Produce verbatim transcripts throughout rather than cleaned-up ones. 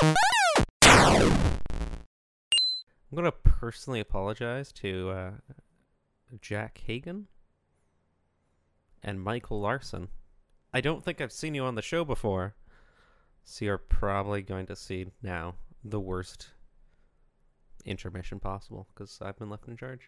I'm going to personally apologize to uh, Jack Hagan and Michael Larson. I don't think I've seen you on the show before, so you're probably going to see now the worst intermission possible, because I've been left in charge.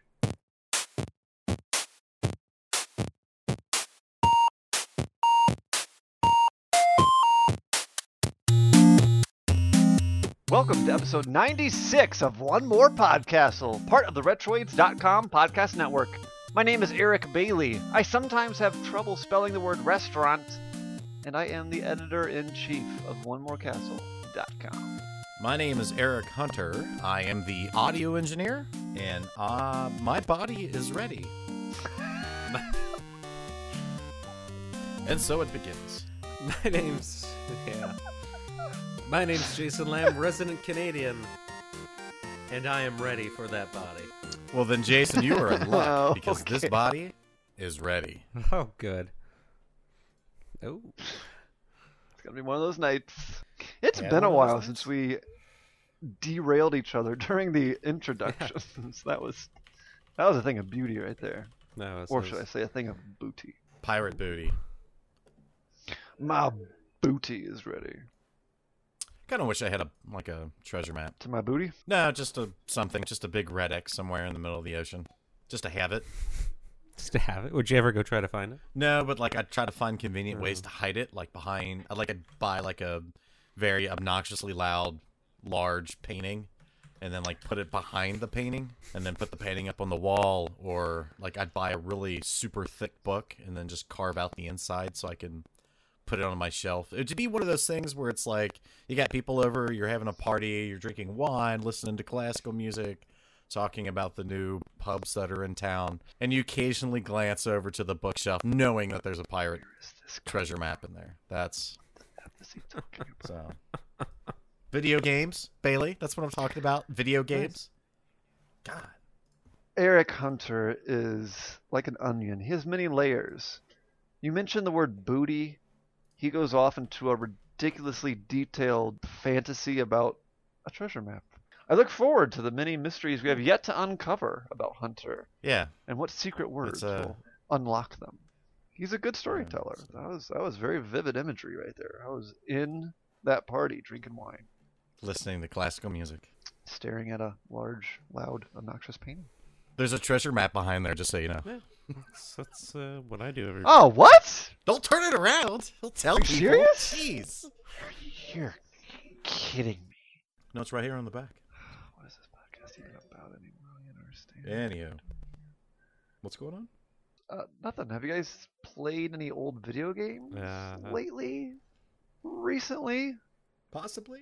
Welcome to episode ninety-six of One More Podcastle, part of the Retroids dot com podcast network. My name is Eric Bailey. I sometimes have trouble spelling the word restaurant, and I am the editor-in-chief of One More Castle dot com. My name is Eric Hunter. I am the audio engineer, and uh, my body is ready. And so it begins. My name's... yeah. My name's Jason Lamb, resident Canadian, and I am ready for that body. Well, then, Jason, you are in luck, Oh, because okay. this body is ready. Oh, good. Oh. It's going to be one of those nights. It's Yeah, been a one of those while nights. since we derailed each other during the introductions. that was that was a thing of beauty right there. No, it's, Or should I say a thing of booty? Pirate booty. My booty is ready. Kind of wish I had a like a treasure map. To my booty? No, just a something, just a big red X somewhere in the middle of the ocean, just to have it. just to have it. Would you ever go try to find it? No, but like I'd try to find convenient Oh. ways to hide it, like behind. I'd like I'd buy like a very obnoxiously loud, large painting, and then like put it behind the painting, and then put the painting up on the wall, or like I'd buy a really super thick book and then just carve out the inside so I can put it on my shelf. It would be one of those things where it's like you got people over, you're having a party, you're drinking wine, listening to classical music, talking about the new pubs that are in town, and you occasionally glance over to the bookshelf knowing that there's a pirate Where is this treasure map in there. That's What's he talking about? so. Video games, Bailey. That's what I'm talking about. Video games. God. Eric Hunter is like an onion. He has many layers. You mentioned the word booty. He goes off into a ridiculously detailed fantasy about a treasure map. I look forward to the many mysteries we have yet to uncover about Hunter Yeah. and what secret words uh, will unlock them. He's a good storyteller. That was that was very vivid imagery right there. I was in that party drinking wine, Listening to classical music. staring at a large, loud, obnoxious painting. There's a treasure map behind there, just so you know. Yeah, that's, that's uh, what I do every Oh, what? Don't turn it around. He'll tell Are you people. serious? Jeez. You're kidding me. No, it's right here on the back. What is this podcast even about anymore? I don't understand. Anywho. What's going on? Uh, nothing. Have you guys played any old video games Uh, lately? Recently? Possibly.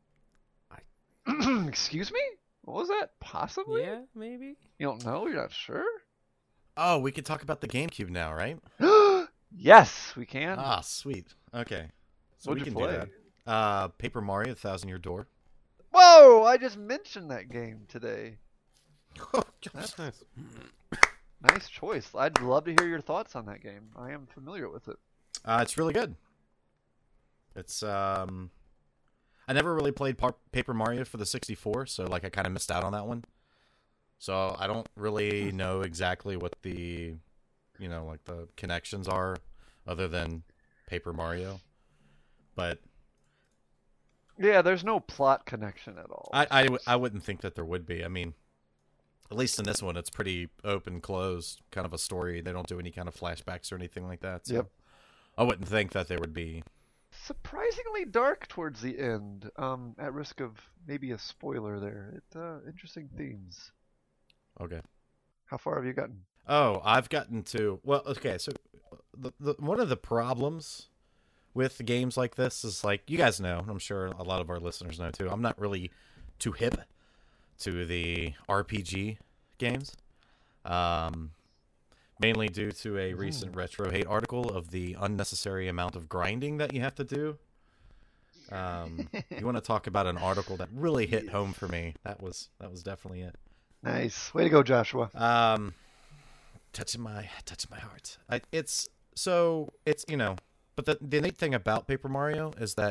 Excuse me? What was that? Possibly? Yeah, maybe. You don't know? You're not sure? Oh, we can talk about the GameCube now, right? Yes, we can. Ah, sweet. Okay. So What'd we you can play? do that. Uh, Paper Mario: The Thousand Year Door. Whoa! I just mentioned that game today. That's nice. Nice choice. I'd love to hear your thoughts on that game. I am familiar with it. Uh, it's really good. It's um, I never really played par- Paper Mario for the sixty-four, so like I kind of missed out on that one. So I don't really know exactly what the, you know, like the connections are, other than Paper Mario. But Yeah, there's no plot connection at all. I I, w- I wouldn't think that there would be. I mean, at least in this one, it's pretty open, closed kind of a story. They don't do any kind of flashbacks or anything like that. So Yep. I wouldn't think that there would be. Surprisingly dark towards the end. Um, at risk of maybe a spoiler there. It uh, interesting themes. Okay. How far have you gotten? Oh, I've gotten to well. Okay, so the, the one of the problems with games like this is like you guys know. I'm sure a lot of our listeners know too. I'm not really too hip to the R P G games, um, mainly due to a recent Retro Hate article of the unnecessary amount of grinding that you have to do. Um, you want to talk about an article that really hit home for me? That was that was definitely it. Nice. Way to go, Joshua. Um, touching my touching my heart. I, it's so it's you know, but the the neat thing about Paper Mario is that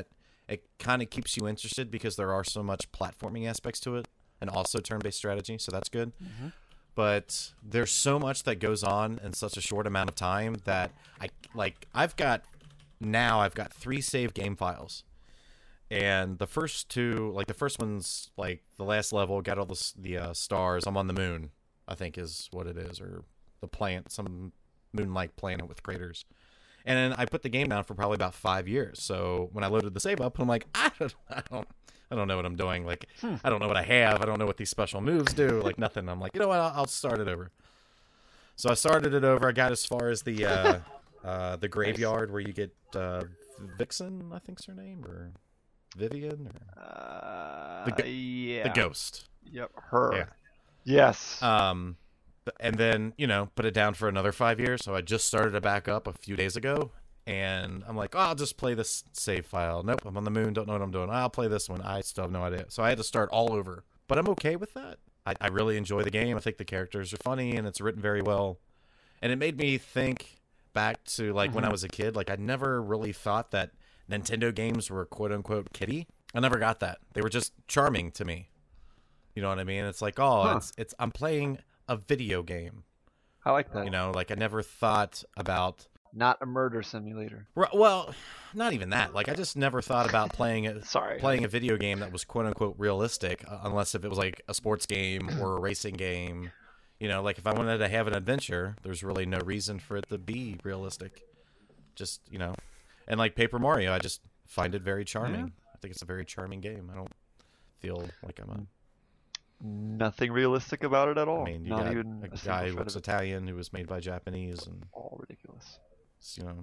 it kind of keeps you interested because there are so much platforming aspects to it, and also turn-based strategy. So that's good. Mm-hmm. But there's so much that goes on in such a short amount of time that I like. I've got now. I've got three saved game files, and the first two, like the first one's like the last level, got all the the uh, stars. I'm on the moon, I think is what it is, or the planet, some moon-like planet with craters. And then I put the game down for probably about five years. So when I loaded the save up, I'm like, I don't, I don't, I don't know what I'm doing. Like, Hmm. I don't know what I have. I don't know what these special moves do. Like nothing. I'm like, you know what? I'll, I'll start it over. So I started it over. I got as far as the uh, uh, the graveyard where you get uh, Vixen, I think's her name, or Vivian, or Uh, The go- yeah. the ghost. Yep, her. Yeah. Yes. Um, and then, you know, put it down for another five years. So I just started it back up a few days ago. And I'm like, oh, I'll just play this save file. Nope, I'm on the moon. Don't know what I'm doing. I'll play this one. I still have no idea. So I had to start all over. But I'm okay with that. I, I really enjoy the game. I think the characters are funny and it's written very well. And it made me think back to, like, mm-hmm. when I was a kid. Like, I never really thought that Nintendo games were quote-unquote kiddie. I never got that. They were just charming to me. You know what I mean? It's like, oh, huh. it's it's I'm playing a video game. I like that. You know, like I never thought about not a murder simulator. Well, not even that. Like I just never thought about playing a Sorry. playing a video game that was quote unquote realistic, uh, unless if it was like a sports game or a racing game. You know, like if I wanted to have an adventure, there's really no reason for it to be realistic. Just, you know, and like Paper Mario, I just find it very charming. Yeah. I think it's a very charming game. I don't feel like I'm a Nothing realistic about it at all. I mean, you Not got even a, a guy who looks Italian who was made by Japanese, and all ridiculous. You know,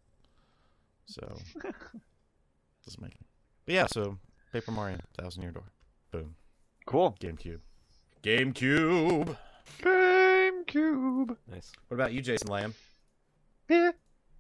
so doesn't make it. But yeah, so Paper Mario, Thousand Year Door, boom, cool. GameCube, GameCube, GameCube. Nice. What about you, Jason Lamb? Yeah.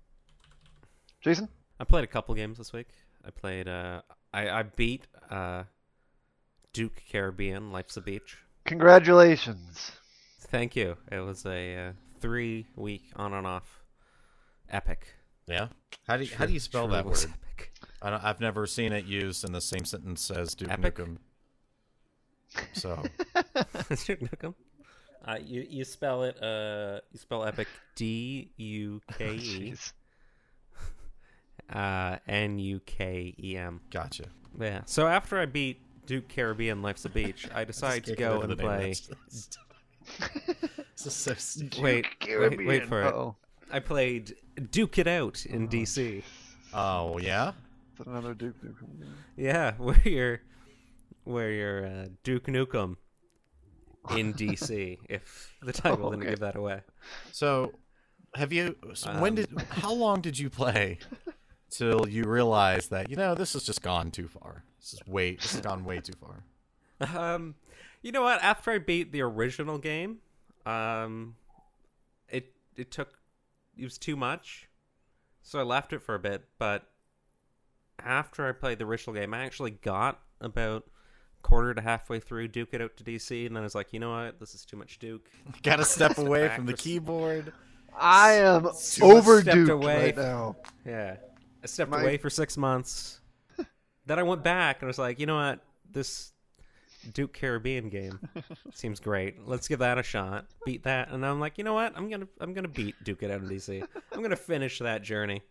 Jason, I played a couple games this week. I played. Uh, I I beat. Uh, Duke Caribbean, Life's a Beach. Congratulations. Thank you. It was a uh, three-week on and off epic. Yeah? How do you, how do you spell that word? Epic. I don't, I've never seen it used in the same sentence as Duke Epic? Nukem. So. Duke Nukem? Uh, you, you spell it, uh, you spell epic D U K E. uh, N U K E M. Gotcha. Yeah. So after I beat Duke Caribbean Life's a Beach, I decided to go and play. This is so stupid. Wait, wait, wait for Uh-oh. it. I played Duke It Out in oh. D C. Oh yeah, it's another Duke Nukem game. Yeah, where you're, where you're uh, Duke Nukem in D C. If the title oh, didn't okay. give that away. So, have you? So when Um, did? How long did you play till you realized that you know this has just gone too far? This is way. This has gone way too far. Um, you know what? After I beat the original game, um, it it took it was too much, so I left it for a bit. But after I played the original game, I actually got about quarter to halfway through Duke It Out to D C, and then I was like, you know what? This is too much Duke. Got to step away back from the for s- keyboard. I am Stepped over Duke away. right now. Yeah, I stepped My- away for six months. Then I went back and was like, you know what? This Duke Caribbean game seems great. Let's give that a shot. Beat that, and I'm like, you know what? I'm gonna I'm gonna beat Duke It Out in D C. I'm gonna finish that journey.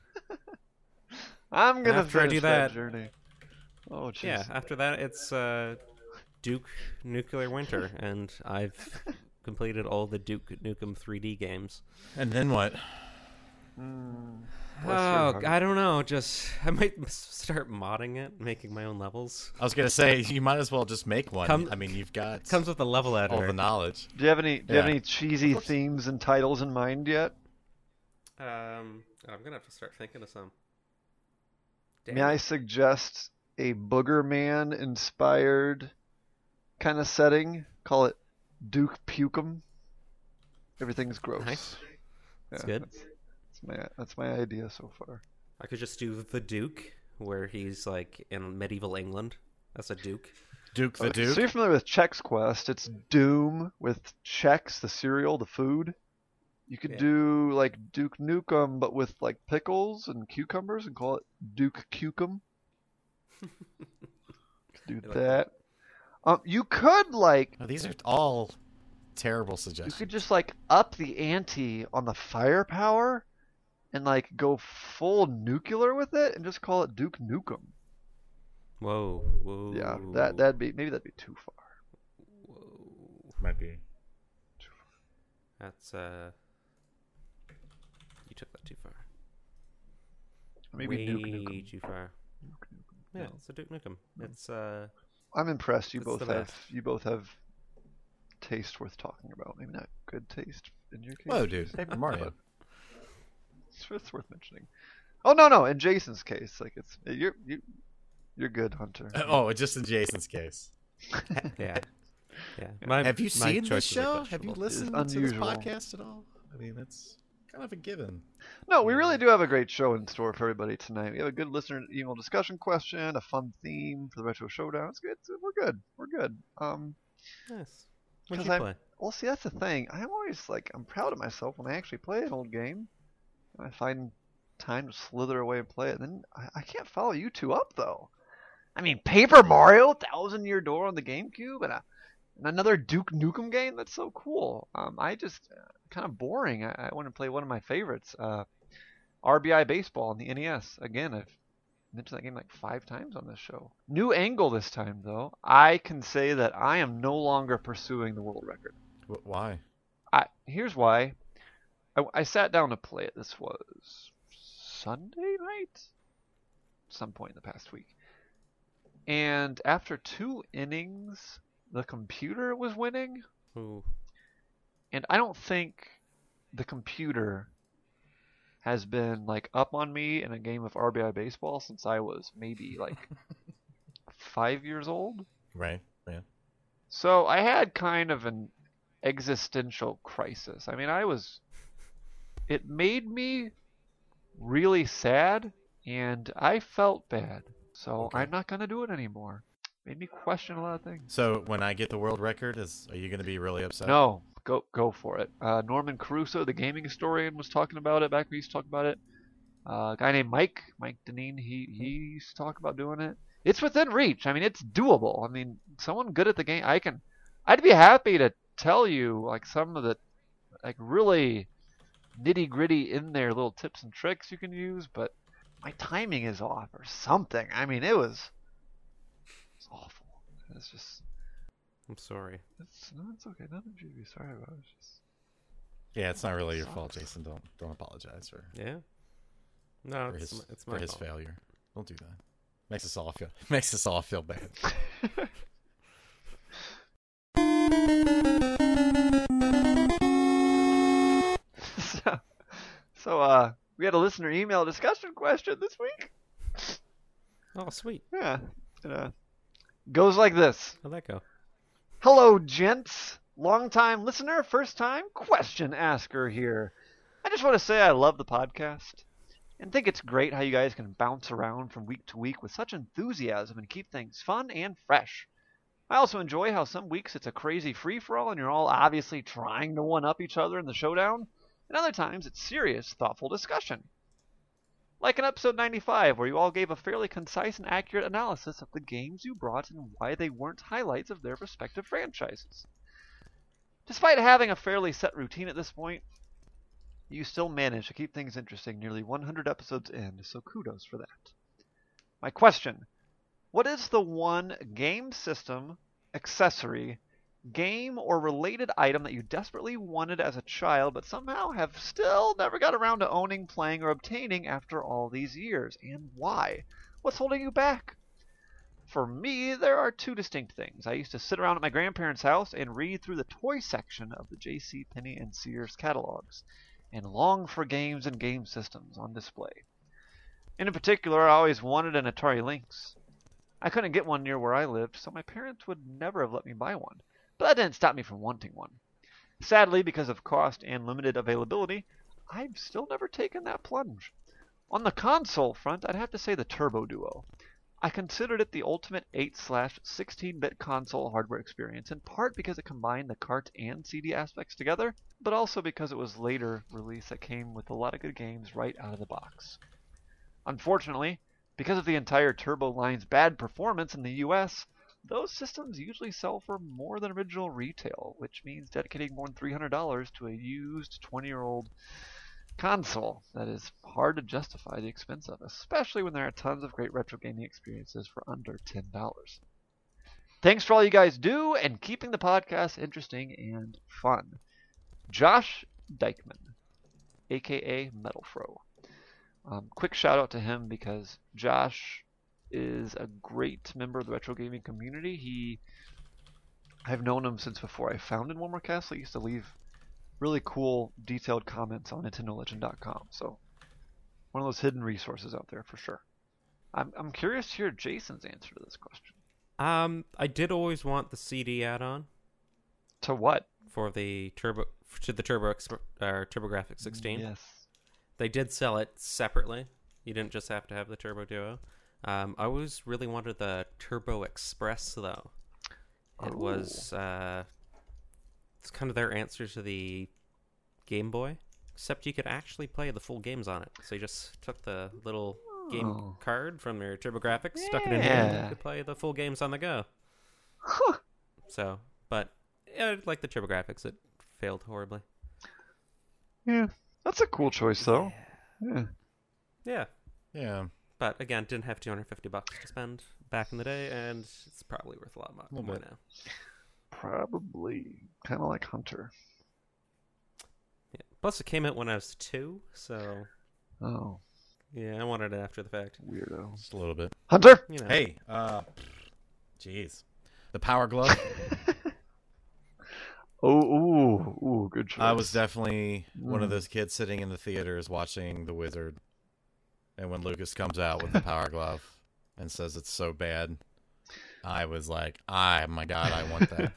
I'm gonna After I finish do that, that- journey. Oh, jeez. Yeah. After that, it's uh, Duke Nuclear Winter, and I've completed all the Duke Nukem three D games. And then what? Mm, bless your Oh, heart. I don't know. Just I might start modding it, making my own levels. I was gonna say you might as well just make one. Come- I mean, you've got It comes with a level editor. all the knowledge. Do you have any? Do you have Yeah. any cheesy themes and titles in mind yet? Um, I'm gonna have to start thinking of some. Damn May I it. suggest a Booger Man inspired kind of setting? Call it Duke Pukem. Everything's gross. Nice. That's Yeah, good. That's, that's my that's my idea so far. I could just do the Duke, where he's like in medieval England. That's a Duke. Duke the Okay, Duke. So you're familiar with Chex Quest? It's Doom with Chex, the cereal, the food. You could Yeah. do like Duke Nukem, but with like pickles and cucumbers, and call it Duke Cucum. Do I like that. Um, you could like Oh, these are all terrible you suggestions. could just like up the ante on the firepower and like go full nuclear with it and just call it Duke Nukem. Whoa, whoa. Yeah, that that'd be maybe that'd be too far. Whoa. Might be. That's uh. You took that too far. Maybe Way Duke Nukem. too far. Duke Nukem. Yeah, No. it's a Duke Nukem. It's uh. I'm impressed. You It's both the have best. you both have taste worth talking about. Maybe not good taste in your case. Whoa, dude. Paper Mario. It's, it's worth mentioning. Oh no, no. In Jason's case, like it's you're you, you're good, Hunter. Oh, just in Jason's case. Yeah. Yeah. My, Have you my seen this choices are show? Have you questionable. listened to this unusual. podcast at all? I mean, that's kind of a given. No, we really do have a great show in store for everybody tonight. We have a good listener email discussion question, a fun theme for the Retro Showdown. It's good. We're good. We're good. Um, Nice. What'd 'cause you I'm- play? well, see, that's the thing. I'm always like, I'm proud of myself when I actually play an old game. And I find time to slither away and play it. And then I, I can't follow you two up though. I mean, Paper Mario, Thousand Year Door on the GameCube, and a and another Duke Nukem game. That's so cool. Um, I just uh, kind of boring. I, I want to play one of my favorites, uh, R B I Baseball on the N E S. Again, I've mentioned that game like five times on this show. New angle this time, though. I can say that I am no longer pursuing the world record. Wh- Why? I here's why. I, I sat down to play it. This was Sunday night, some point in the past week. And after two innings, the computer was winning. Ooh. And I don't think the computer has been like up on me in a game of R B I Baseball since I was maybe like five years old. Right. Yeah. So I had kind of an existential crisis. I mean, I was. It made me really sad, and I felt bad. So Okay. I'm not gonna do it anymore. Made me question a lot of things. So when I get the world record, is are you going to be really upset? No, go go for it. Uh, Norman Caruso, the gaming historian, was talking about it back when he used to talk about it. Uh, a guy named Mike, Mike Deneen, he, he used to talk about doing it. It's within reach. I mean, it's doable. I mean, someone good at the game, I can, I'd be happy to tell you like some of the like really nitty gritty in there little tips and tricks you can use, but my timing is off or something. I mean, it was, it's awful. It's just, I'm sorry. it's no, it's okay. Nothing you should be sorry about. It's just. Yeah, it's not really your Sucks. fault, Jason. Don't don't apologize for, Yeah. No, for it's, his m- it's my for his fault. failure. Don't do that. Makes us all feel makes us all feel bad. so, so, uh, we had a listener email discussion question this week. Oh, sweet. Yeah, it uh, goes like this. How'd that go? Hello, gents. Long time listener, first time question asker here. I just want to say I love the podcast and think it's great how you guys can bounce around from week to week with such enthusiasm and keep things fun and fresh. I also enjoy how some weeks it's a crazy free-for-all and you're all obviously trying to one-up each other in the showdown, and other times it's serious, thoughtful discussion. Like in episode ninety-five, where you all gave a fairly concise and accurate analysis of the games you brought and why they weren't highlights of their respective franchises. Despite having a fairly set routine at this point, you still managed to keep things interesting nearly one hundred episodes in, so kudos for that. My question: what is the one game system, accessory, game, or related item that you desperately wanted as a child but somehow have still never got around to owning, playing, or obtaining after all these years, and why? What's holding you back? For me, there are two distinct things. I used to sit around at my grandparents' house and read through the toy section of the J C. Penney and Sears catalogs, and long for games and game systems on display. And in particular, I always wanted an Atari Lynx. I couldn't get one near where I lived, so my parents would never have let me buy one. But that didn't stop me from wanting one. Sadly, because of cost and limited availability, I've still never taken that plunge. On the console front, I'd have to say the Turbo Duo. I considered it the ultimate eight slash sixteen-bit console hardware experience, in part because it combined the cart and C D aspects together, but also because it was later release that came with a lot of good games right out of the box. Unfortunately, Because of the entire Turbo line's bad performance in the U S, those systems usually sell for more than original retail, which means dedicating more than three hundred dollars to a used twenty-year-old console that is hard to justify the expense of, especially when there are tons of great retro gaming experiences for under ten dollars. Thanks for all you guys do and keeping the podcast interesting and fun. Josh Dykman, aka Metalfro. Um, quick shout out to him because Josh is a great member of the retro gaming community. He, I've known him since before I founded One More Castle. He used to leave really cool, detailed comments on Nintendo Legend dot com. So, one of those hidden resources out there for sure. I'm I'm curious to hear Jason's answer to this question. Um, I did always want the C D add-on To what? for the Turbo to the Turbo Exp- or TurboGrafx sixteen. Yes. They did sell it separately. You didn't just have to have the Turbo Duo. Um, I always really wanted the Turbo Express though. It Oh. was uh, it's kind of their answer to the Game Boy, except you could actually play the full games on it. So you just took the little game Oh. card from your TurboGrafx, stuck it in here, and Yeah. you could play the full games on the go. Huh. So, but yeah, like the TurboGrafx, it failed horribly. Yeah. That's a cool choice though. Yeah. Yeah, Yeah, but again, didn't have two hundred fifty bucks to spend back in the day, and it's probably worth a lot mo- Little more bit. now. Probably kind of like Hunter. Yeah. Plus, it came out when I was two, so Oh, yeah, I wanted it after the fact. weirdo. just a little bit. Hunter. You know. Hey, uh, jeez, the Power Glove. Oh, ooh, ooh, good choice. I was definitely one of Mm. those kids sitting in the theaters watching The Wizard, and when Lucas comes out with the Power Glove and says it's so bad, I was like, "I, my God, I want that."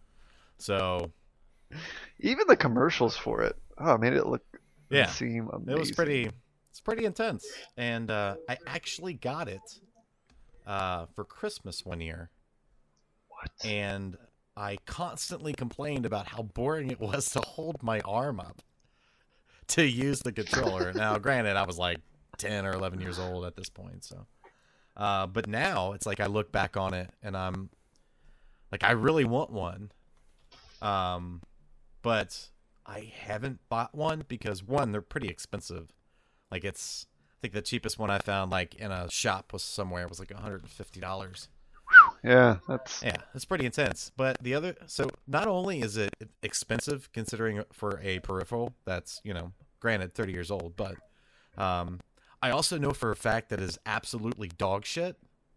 So Even the commercials for it. Oh, made it look and yeah, seem amazing. it was pretty. It's pretty intense, and uh, I actually got it uh, for Christmas one year, What? and I constantly complained about how boring it was to hold my arm up to use the controller. Now, granted, I was like ten or eleven years old at this point, so. Uh, but now it's like I look back on it and I'm like, I really want one. Um, but I haven't bought one because one, they're pretty expensive. Like it's, I think the cheapest one I found like in a shop was somewhere was like one hundred fifty dollars. Yeah, that's Yeah, it's pretty intense. But the other, so not only is it expensive considering for a peripheral that's, you know, granted thirty years old, but um, I also know for a fact that it is absolutely dog shit.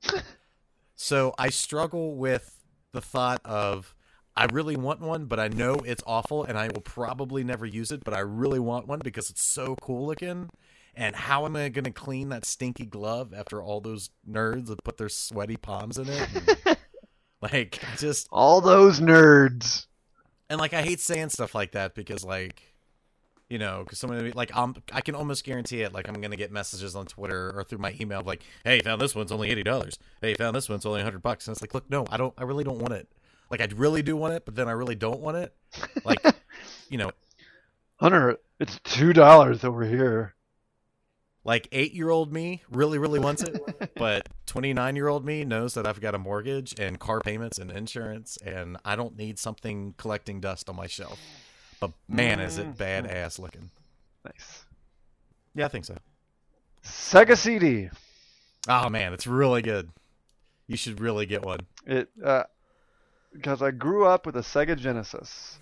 So I struggle with the thought of, I really want one, but I know it's awful and I will probably never use it, but I really want one because it's so cool looking. And how am I going to clean that stinky glove after all those nerds have put their sweaty palms in it? And, like, I just, all those nerds. and like, I hate saying stuff like that because, like, you know, because somebody, like, I'm, I can almost guarantee it. Like, I'm going to get messages on Twitter or through my email of like, hey, found this one's only eighty dollars. Hey, found this one's only one hundred bucks. And it's like, look, no, I don't, I really don't want it. Like, I really do want it, but then I really don't want it. Like, you know, Hunter, it's two dollars over here. like eight-year-old me really, really wants it, but twenty-nine-year-old me knows that I've got a mortgage and car payments and insurance, and I don't need something collecting dust on my shelf. But man, is it badass looking. Nice. Yeah, I think so. Sega C D. Oh man, it's really good. You should really get one. It uh, because I grew up with a Sega Genesis,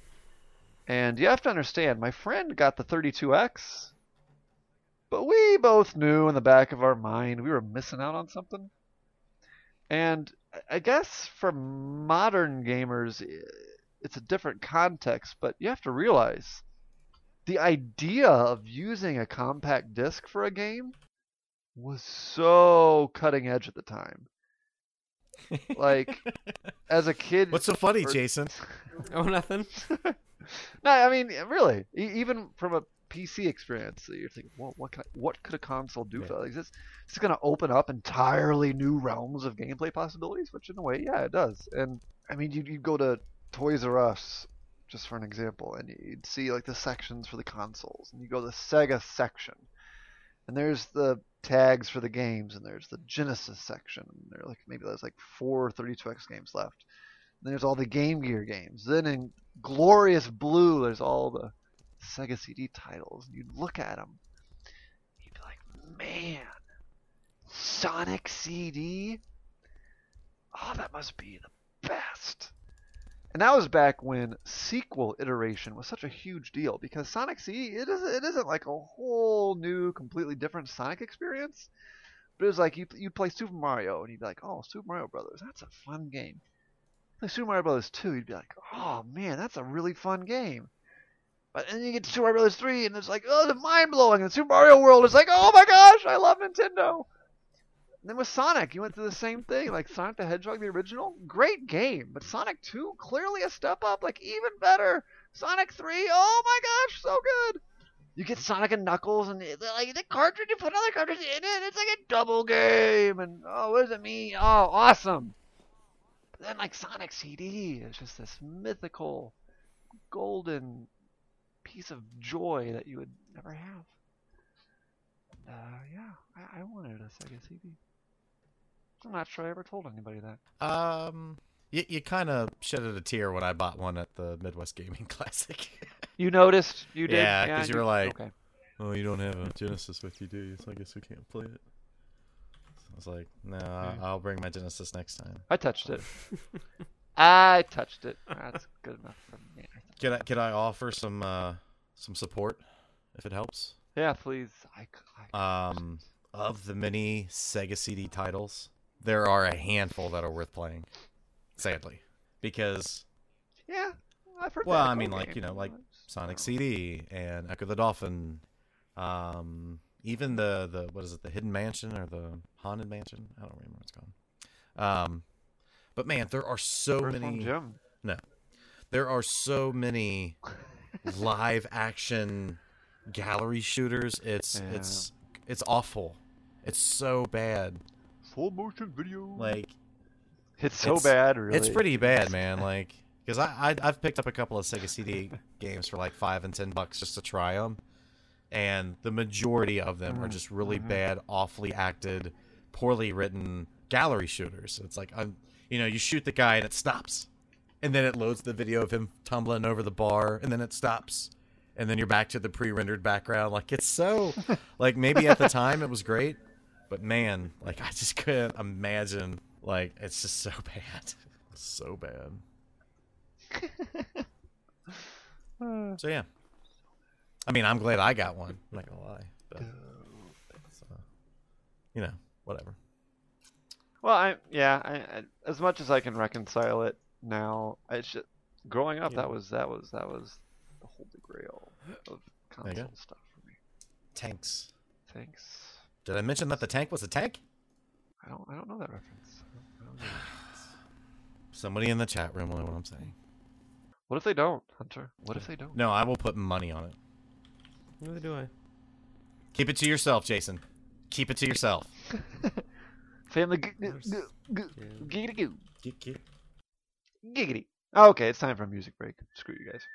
and you have to understand, my friend got the thirty-two X, but we both knew in the back of our mind we were missing out on something. And I guess for modern gamers, it's a different context, but you have to realize the idea of using a compact disc for a game was so cutting edge at the time. Like, as a kid, What's so funny, or- Jason? Oh, nothing. no, I mean, really, e- even from a P C experience, you're thinking, well, what can I, what could a console do Yeah. for that? Like, this, this is going to open up entirely new realms of gameplay possibilities, which in a way, yeah, it does. And I mean, you'd, you'd go to Toys R Us, just for an example, and you'd see like the sections for the consoles, and you go to the Sega section, And there's the tags for the games, and there's the Genesis section. And there like maybe there's like four thirty-two X games left. And there's all the Game Gear games. Then in glorious blue, there's all the Sega C D titles. And you'd look at them, you'd be like, man, Sonic C D? Oh, that must be the best. And that was back when sequel iteration was such a huge deal, because Sonic C D, it isn't, it isn't like a whole new, completely different Sonic experience. But it was like you you play Super Mario and you'd be like, oh, Super Mario Brothers, that's a fun game. Play Super Mario Brothers two, you'd be like, oh man, that's a really fun game. But then you get to Super Mario Brothers three and it's like, oh, it's mind blowing. And Super Mario World is like, oh my gosh, I love Nintendo. And then with Sonic, you went through the same thing. Like Sonic the Hedgehog, the original, great game. But Sonic two, clearly a step up, like even better. Sonic three, oh my gosh, so good. You get Sonic and Knuckles, and like the cartridge, you put another cartridge in it. It's like a double game. And oh, what does it mean? Oh, awesome. But then like Sonic C D is just this mythical, golden piece of joy that you would never have. Uh, yeah, I, I wanted a Sega C D. I'm not sure I ever told anybody that. Um, you, you kind of shedded a tear when I bought one at the Midwest Gaming Classic. You noticed? You did? Yeah, because you were like, okay. oh, you don't have a Genesis with you, do you? So I guess we can't play it. So I was like, no, nah, I'll bring my Genesis next time. I touched it. I touched it. That's good enough for me. Can I, can I offer some uh, some support, if it helps? Yeah, please. I, I, um, of the many Sega C D titles, there are a handful that are worth playing, sadly, because yeah, I've heard. Well, that I mean, game. like you know, like Sonic C D and Echo the Dolphin, um, even the the what is it, the Hidden Mansion or the Haunted Mansion? I don't remember what it's called. Um, but man, there are so First many. Jim. No, there are so many live action gallery shooters. It's Yeah. it's it's awful. It's so bad. Full motion video. Like it's so it's- bad, really. it's pretty bad, man. Like because I, I I've picked up a couple of Sega C D games for like five and ten bucks just to try them, and the majority of them are just really Mhm. bad, awfully acted, poorly written gallery shooters. It's like I'm, you know, you shoot the guy and it stops, and then it loads the video of him tumbling over the bar, and then it stops. And then you're back to the pre-rendered background. Like, it's so... Like, maybe at the time it was great. But, man, like, I just couldn't imagine. Like, it's just so bad. So bad. So, yeah. I mean, I'm glad I got one. I'm not going to lie. But, so, you know, whatever. Well, I yeah, I, I, as much as I can reconcile it now, I just growing up Yeah. that was that was that was the holy grail of There you go. console stuff for me. Tanks. Thanks. Did I mention that the tank was a tank? I don't I don't know that reference. I don't, I don't know that. Somebody in the chat room will know what I'm saying. What if they don't, Hunter? What if they don't? No, I will put money on it. Neither do I. Keep it to yourself, Jason. Keep it to yourself. Family g- g- There's- g- g- yeah. giggity goo. Get, get. Giggity. Okay, it's time for a music break. Screw you guys.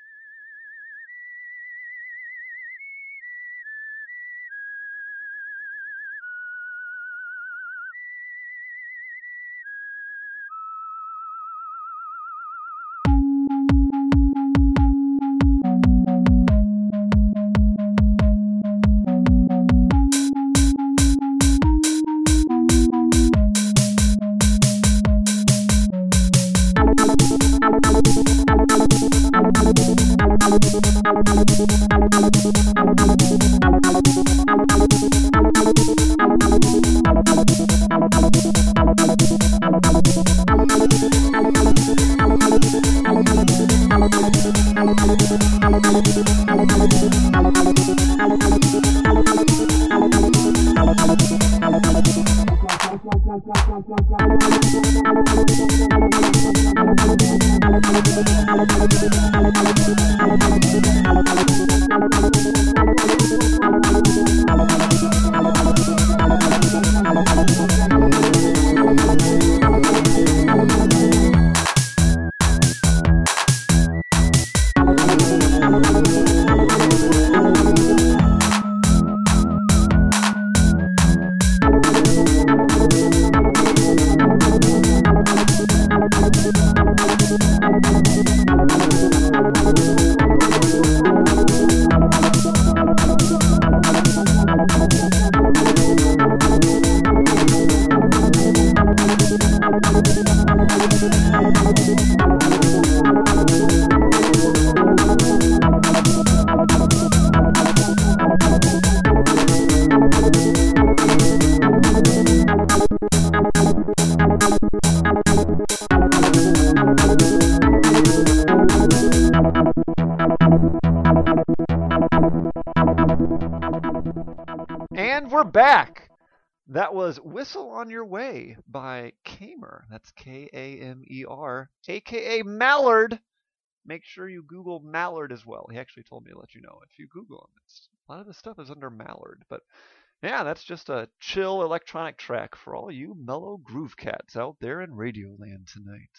we're back. That was Whistle on Your Way by Kamer. That's K A M E R, a k a. Mallard. Make sure you Google Mallard as well. He actually told me to let you know. If you Google him, it's, a lot of his stuff is under Mallard. But yeah, that's just a chill electronic track for all you mellow groove cats out there in Radioland tonight.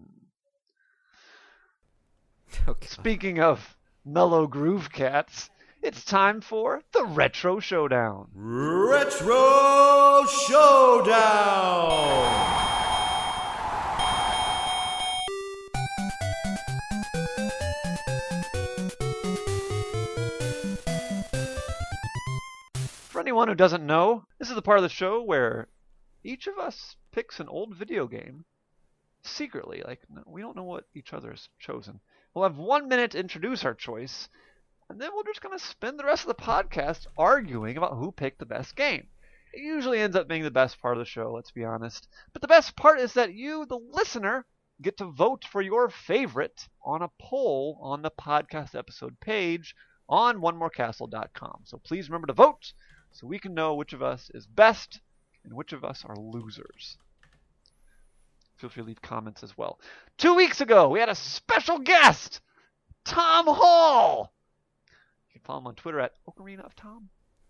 Okay. Speaking of mellow groove cats, it's time for the Retro Showdown. Retro Showdown! For anyone who doesn't know, this is the part of the show where each of us picks an old video game secretly. Like, we don't know what each other has chosen. We'll have one minute to introduce our choice, and then we're just going to spend the rest of the podcast arguing about who picked the best game. It usually ends up being the best part of the show, let's be honest. But the best part is that you, the listener, get to vote for your favorite on a poll on the podcast episode page on one more castle dot com. So please remember to vote so we can know which of us is best and which of us are losers. Feel free to leave comments as well. Two weeks ago, we had a special guest, Tom Hall. You can follow him on Twitter at Ocarina of Tom.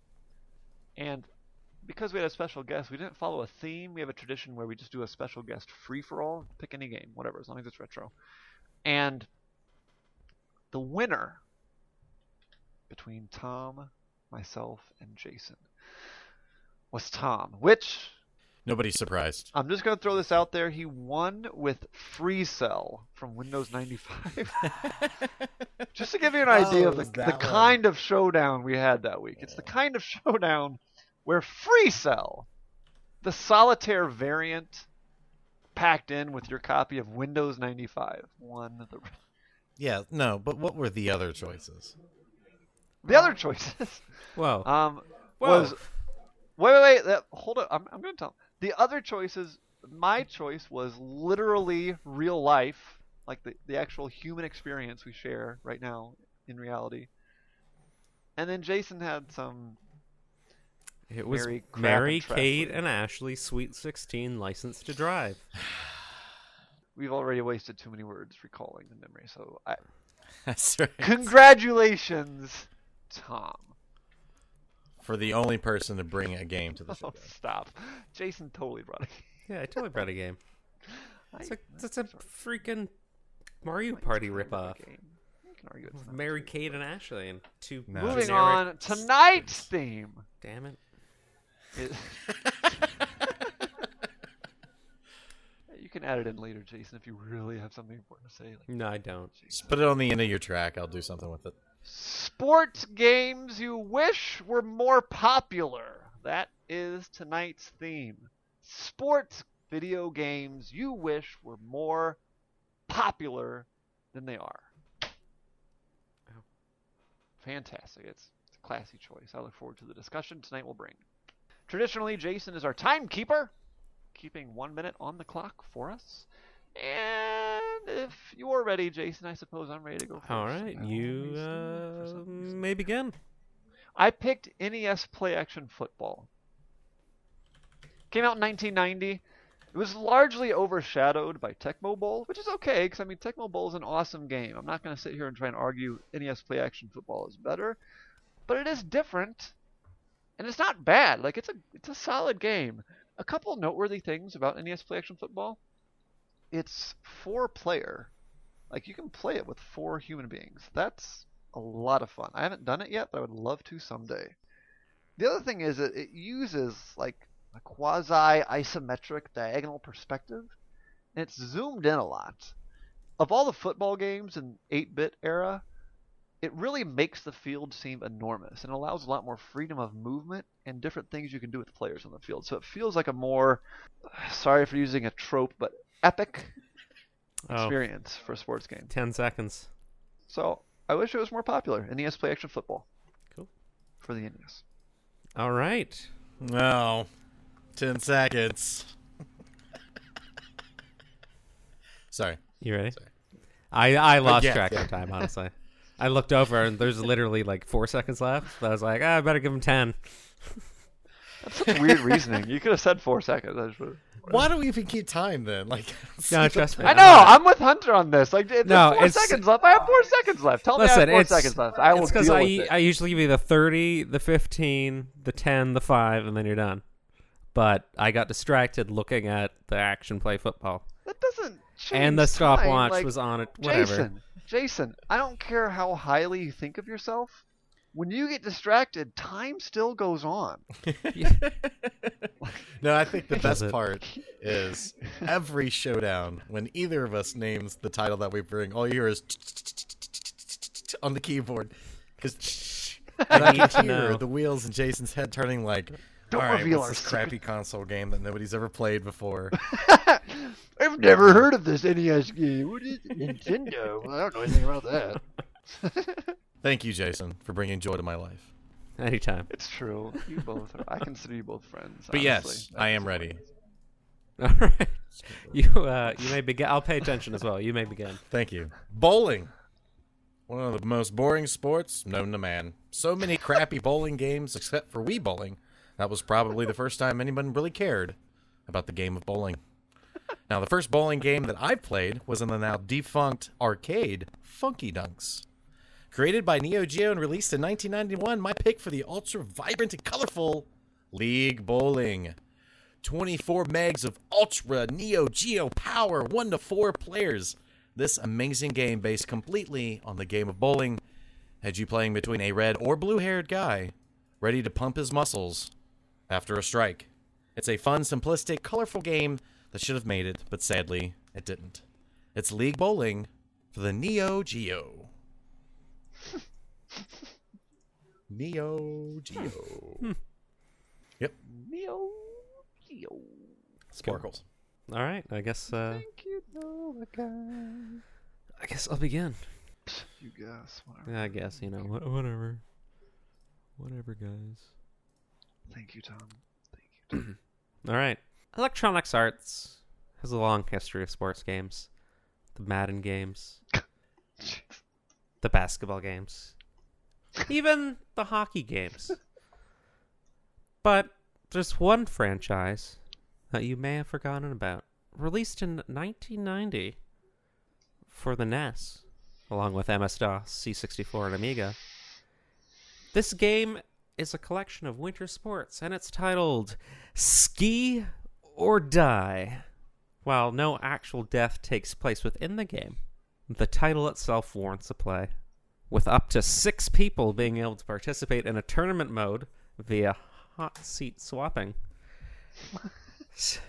And because we had a special guest, we didn't follow a theme. We have a tradition where we just do a special guest free-for-all. Pick any game, whatever, as long as it's retro. And the winner between Tom, myself, and Jason was Tom, which... Nobody's surprised. I'm just going to throw this out there. He won with FreeCell from Windows ninety-five. Just to give you an idea Oh, of the, it was the that one. kind of showdown we had that week. It's the kind of showdown where FreeCell, the solitaire variant packed in with your copy of Windows ninety-five, won the... Yeah, no, but what were the other choices? The other choices Whoa. um, Whoa. was... Wait, wait, wait. That, hold on. I'm, I'm going to tell. The other choices, my choice was literally real life, like the, the actual human experience we share right now in reality. And then Jason had some... It was Mary, crap, Mary, and trash Kate, food. and Ashley, Sweet sixteen, License to Drive. We've already wasted too many words recalling the memory. So, I, That's right. congratulations, Tom. For the only person to bring a game to the show. Oh, stop. Jason totally brought it. Yeah, I totally brought a game. It's a, it's a Sorry. freaking Mario It's Party kind of a ripoff. game. You can argue it's not. Mary, Kate, and Ashley, and two No. Moving generic- on, tonight's theme. Damn it. Is... You can add it in later, Jason, if you really have something important to say. Like, No, I don't. Just put it on the end of your track. I'll do something with it. sports games you wish were more popular. That is tonight's theme. Sports video games you wish were more popular than they are. Oh. Fantastic. It's, it's a classy choice. I look forward to the discussion tonight will bring. Traditionally, Jason is our timekeeper, keeping one minute on the clock for us. And if you're ready, Jason, I suppose I'm ready to go first. All right, I you always do for uh, some reason. may begin. I picked N E S Play Action Football. Came out in nineteen ninety. It was largely overshadowed by Tecmo Bowl, which is okay, because I mean Tecmo Bowl is an awesome game. I'm not going to sit here and try and argue N E S Play Action Football is better, but it is different, and it's not bad. Like it's a it's a solid game. A couple noteworthy things about N E S Play Action Football: it's four player. Like you can play it with four human beings. That's a lot of fun. I haven't done it yet, but I would love to someday. The other thing is that it uses like a quasi isometric diagonal perspective, and it's zoomed in a lot. Of all the football games in eight-bit era, it really makes the field seem enormous and allows a lot more freedom of movement and different things you can do with the players on the field. So it feels like a more, sorry for using a trope, but epic Oh, experience for a sports game. ten seconds. So I wish it was more popular. N E S Play Action Football. Cool. For the N E S. All right. No. Ten seconds. Sorry. You ready? Sorry. I, I lost yeah, track yeah. of time, honestly. I looked over, and there's literally like four seconds left. So I was like, ah, I better give him ten. That's such weird reasoning. You could have said four seconds. I just- Why do we even keep time then? Like, No, trust me. I know. I'm with Hunter on this. Like, it's No, four it's- seconds left. I have four seconds left. Tell me I Listen, have four it's seconds left. I will it's because deal I with it. I usually give you the thirty, the fifteen, the ten, the five, and then you're done. But I got distracted looking at the action play football, That doesn't change and the time. stopwatch Like, was on it. Whatever. Jason, Jason, I don't care how highly you think of yourself. When you get distracted, time still goes on. No, I think the Does best it? part is every showdown when either of us names the title that we bring, all you hear is on the keyboard because and I need to can hear know. the wheels in Jason's head turning like, Don't all right, reveal what's this our crappy console game that nobody's ever played before? I've never heard of this N E S game. What is it? Nintendo? I don't know anything about that. Thank you, Jason, for bringing joy to my life. Anytime. It's true. You both are. I consider you both friends. But yes, honestly. I am ready. All right. You uh, you may begin. I'll pay attention as well. You may begin. Thank you. Bowling. One of the most boring sports known to man. So many crappy bowling games, except for Wii Bowling. That was probably the first time anyone really cared about the game of bowling. Now, the first bowling game that I played was in the now defunct arcade Funky Dunks. Created by Neo Geo and released in nineteen ninety-one, my pick for the ultra vibrant and colorful League Bowling. twenty-four megs of ultra Neo Geo power, one to four players. This amazing game based completely on the game of bowling had you playing between a red or blue-haired guy ready to pump his muscles after a strike. It's a fun, simplistic, colorful game that should have made it, but sadly, it didn't. It's League Bowling for the Neo Geo. Neo Geo. Yep. Neo Geo. Sparkles. All right. I guess. Uh, Think you know a guy. I guess I'll begin. You guess. Whatever. I guess you know. wha- Whatever. Whatever, guys. Thank you, Tom. Thank you. All right. Electronics Arts has a long history of sports games. The Madden games, the basketball games, even the hockey games. But there's one franchise that you may have forgotten about. Released in nineteen ninety for the N E S, along with M S DOS, C sixty-four, and Amiga. This game is a collection of winter sports, and it's titled Ski or Die. While no actual death takes place within the game, the title itself warrants a play, with up to six people being able to participate in a tournament mode via hot seat swapping. S-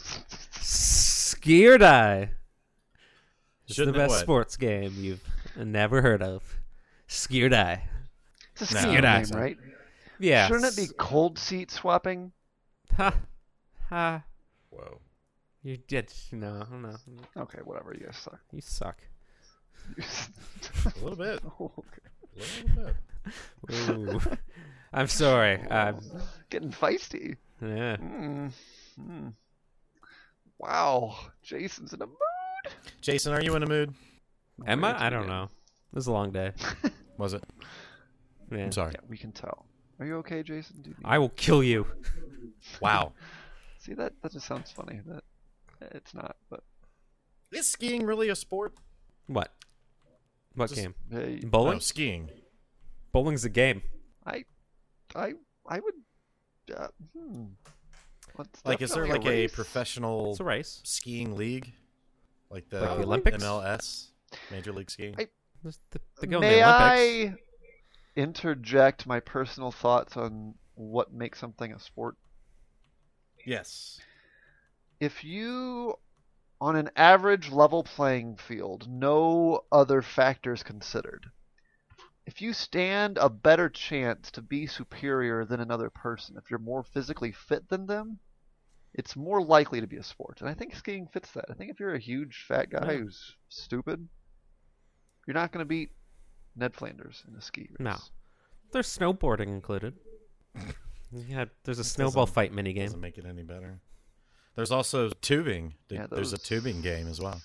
Ski or Die. It's Shouldn't the it best what? sports game you've never heard of. Ski or Die. It's a No, ski you're game, not. right? Yeah. Shouldn't it be cold seat swapping? Ha. Ha. Whoa. You did. No, no. Okay, whatever. You guys suck. You suck. A little bit. Oh, okay. A little bit. Ooh. I'm sorry. Um, Getting feisty. yeah. Mm. Mm. Wow, Jason's in a mood. Jason, are you in a mood? Am Way I? I too don't good. know. This is a long day. Was it? Yeah. I'm sorry. Yeah, we can tell. Are you okay, Jason? Do you need- I will kill you. Wow. See that? That just sounds funny. That it's not. But Is skiing really a sport? What? What Just- game? hey, Bowling? No, skiing. Bowling's a game. I, I, I would. Uh, hmm. Well, it's Like, is there definitely like a, race. professional It's a race. skiing league? Like the, Like the Olympics? M L S? Major League Skiing? I- There's The, the go in May the Olympics. I interject my personal thoughts on what makes something a sport? Yes. If you, on an average level playing field, no other factors considered, if you stand a better chance to be superior than another person, if you're more physically fit than them, it's more likely to be a sport. And I think skiing fits that. I think if you're a huge fat guy Yeah. who's stupid, you're not going to beat Ned Flanders in a ski race. No. There's snowboarding included. Yeah, there's a It snowball doesn't- fight minigame. Doesn't make it any better. There's also tubing. Th- Yeah, There's a those- tubing game as well.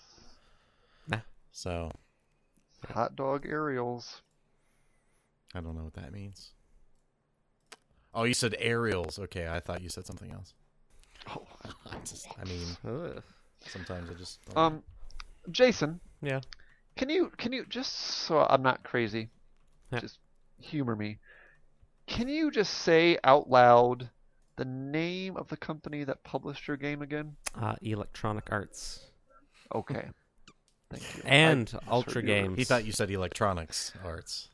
Nah. So, Hot dog aerials. I don't know what that means. Oh, you said aerials. Okay, I thought you said something else. Oh. I, just, I mean, Ugh. sometimes I just. don't- Um, Jason, Yeah. can you can you just so I'm not crazy, Yeah. just humor me. Can you just say out loud the name of the company that published your game again? Uh, Electronic Arts. Okay. Thank you. I And just Ultra heard you were- Games. He thought you said electronics arts.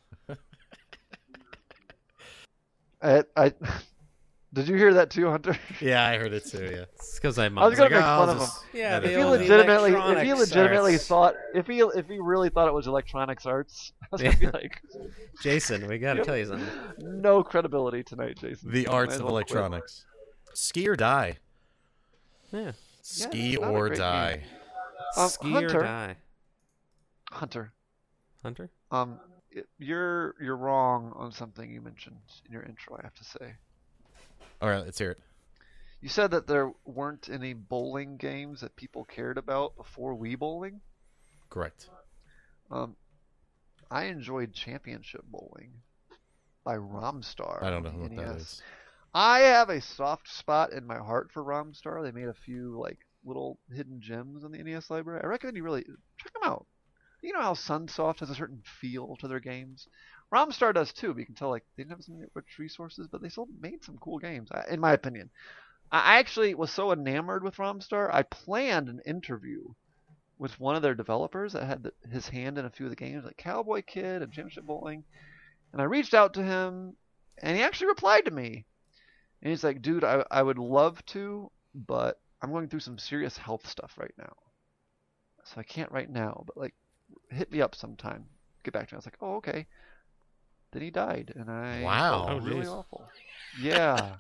I, I Did you hear that too, Hunter? Yeah, I heard it too. Yeah. It's because I I was mumbled. gonna like, make oh, fun I'll of him. just Yeah, edit the If it he out. old legitimately, if he electronics legitimately arts. thought, if he if he really thought it was electronics arts, I was gonna be like, Jason, we gotta Yep. tell you something. no credibility tonight, Jason. The Might arts as of well quit. electronics. Ski or die. Yeah. Ski it's not a or great die. game. Um, Ski Hunter. or die. Hunter, Hunter? um, it, you're you're wrong on something you mentioned in your intro. I have to say. All right, let's hear it. You said that there weren't any bowling games that people cared about before Wii Bowling. Correct. Um, I enjoyed Championship Bowling by Romstar. I don't know on the what that N E S. is. I have a soft spot in my heart for Romstar. They made a few like little hidden gems in the N E S library. I recommend you really check them out. You know how Sunsoft has a certain feel to their games. Romstar does too, but you can tell like they didn't have some rich resources, but they still made some cool games, I- in my opinion. I actually was so enamored with Romstar, I planned an interview with one of their developers that had the, his hand in a few of the games, like Cowboy Kid and Championship Bowling. And I reached out to him, and he actually replied to me. And he's like, dude, I, I would love to, but I'm going through some serious health stuff right now. So I can't right now, but like, hit me up sometime. Get back to me. I was like, oh, okay. Then he died, and I Wow. felt Oh, really geez. awful. Yeah.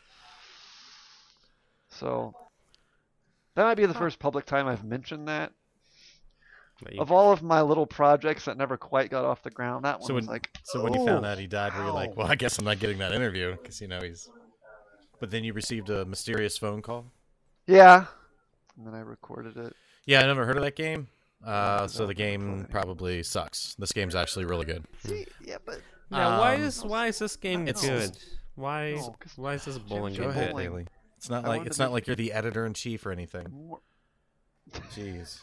So that might be the first public time I've mentioned that. But you- Of all of my little projects that never quite got off the ground, that one So was when, like, so when you found oh, out he died, were you like, ow. well, I guess I'm not getting that interview because you know he's. But then you received a mysterious phone call. Yeah. And then I recorded it. Yeah, I never heard of that game. Uh, so the Development game play. probably sucks. This game's actually really good. See, yeah, but Now, why um, is why is this game it's- good? Why No, 'cause why is this bowling Championship Go game ahead, good? Bowling. Haley. It's not I like wanted it's to not make- like you're the editor in chief or anything. more... Jeez.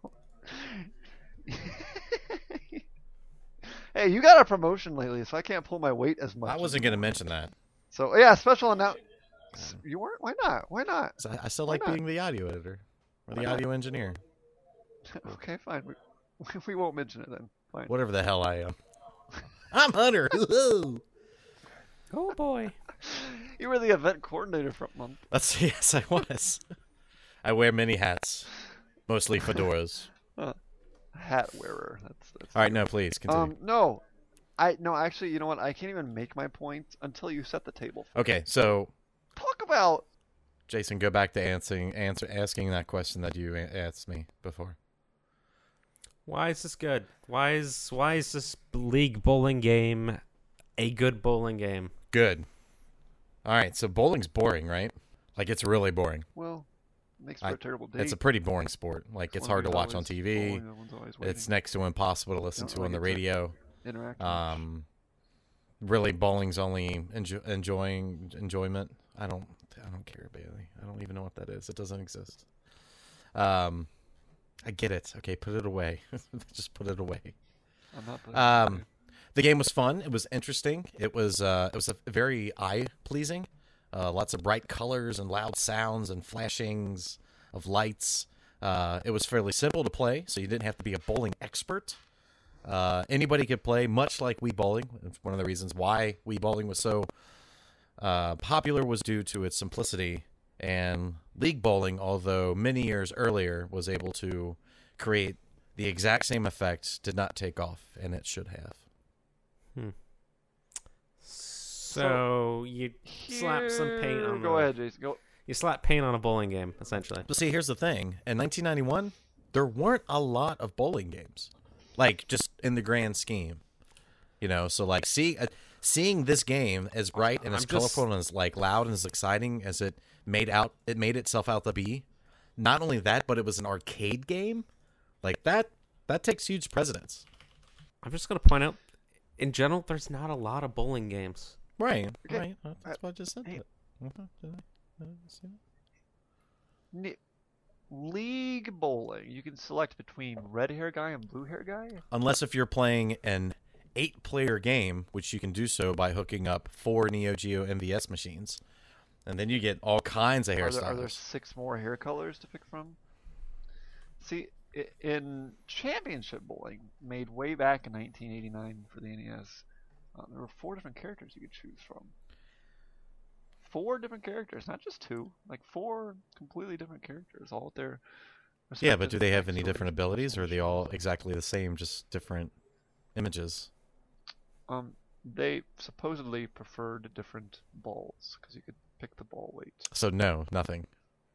Hey, you got a promotion lately, so I can't pull my weight as much. I wasn't anymore. gonna mention that. So yeah, special announcement. You weren't? Why not? Why not? 'Cause I, I still Why like not? being the audio editor or Why the not? audio engineer, Okay, fine. We, we won't mention it then. Fine. whatever the hell I am. I'm Hunter. Woo-hoo. Oh boy. You were the event coordinator for a month. That's yes, I was. I wear many hats, mostly fedoras. Hat wearer. That's that's. All right, no, please continue. Um, no, I no actually. You know what? I can't even make my point until you set the table. Okay, so Talk about. Jason, go back to answering, answer, asking that question that you a- asked me before. Why is this good? Why is why is this league bowling game a good bowling game? Good. All right, so bowling's boring, right? Like it's really boring. Well, makes for I- a terrible day. It's a pretty boring sport. Like it's hard to watch on T V. It's next to impossible to listen Don't to on the really get to radio. interact. Um, really, bowling's only enjo- enjoying enjoyment. I don't, I don't care, Bailey. I don't even know what that is. It doesn't exist. Um, I get it. Okay, put it away. Just put it away. I'm not putting Um, the game was fun. It was interesting. It was, uh, it was a very eye pleasing. Uh, lots of bright colors and loud sounds and flashings of lights. Uh, it was fairly simple to play, so you didn't have to be a bowling expert. Uh, anybody could play, much like Wii Bowling. It's one of the reasons why Wii Bowling was so uh, popular was due to its simplicity. And League Bowling, although many years earlier was able to create the exact same effect, did not take off, and it should have. So you slap some paint Here- on Go the, ahead, Jason. Go. you slap paint on a bowling game, essentially. But see, here's the thing. In nineteen ninety-one, there weren't a lot of bowling games. Like, just in the grand scheme. You know, so, like, see, uh, seeing this game as bright and as I'm just- colorful and as, like, loud and as exciting as it made out, it made itself out to be. Not only that, but it was an arcade game. Like, that, that takes huge precedence. I'm just gonna point out, in general, there's not a lot of bowling games. Right, Okay. right. That's what I just said. Hey. that. Mhm. Did I- did I say that? Ne- League bowling. You can select between red hair guy and blue hair guy. Unless if you're playing an eight-player game, which you can do so by hooking up four Neo Geo M V S machines, and then you get all kinds of Are there, are there hairstyles. six more hair colors to pick from? See, i- in Championship Bowling, made way back in nineteen eighty-nine for the N E S, uh, there were four different characters you could choose from. Four different characters, not just two. Like four completely different characters, all with their Yeah, but respective do they have any backstories different and abilities, or are they personal all exactly the same, just different images? Um, they supposedly preferred different balls because you could pick the ball weight. So no, nothing.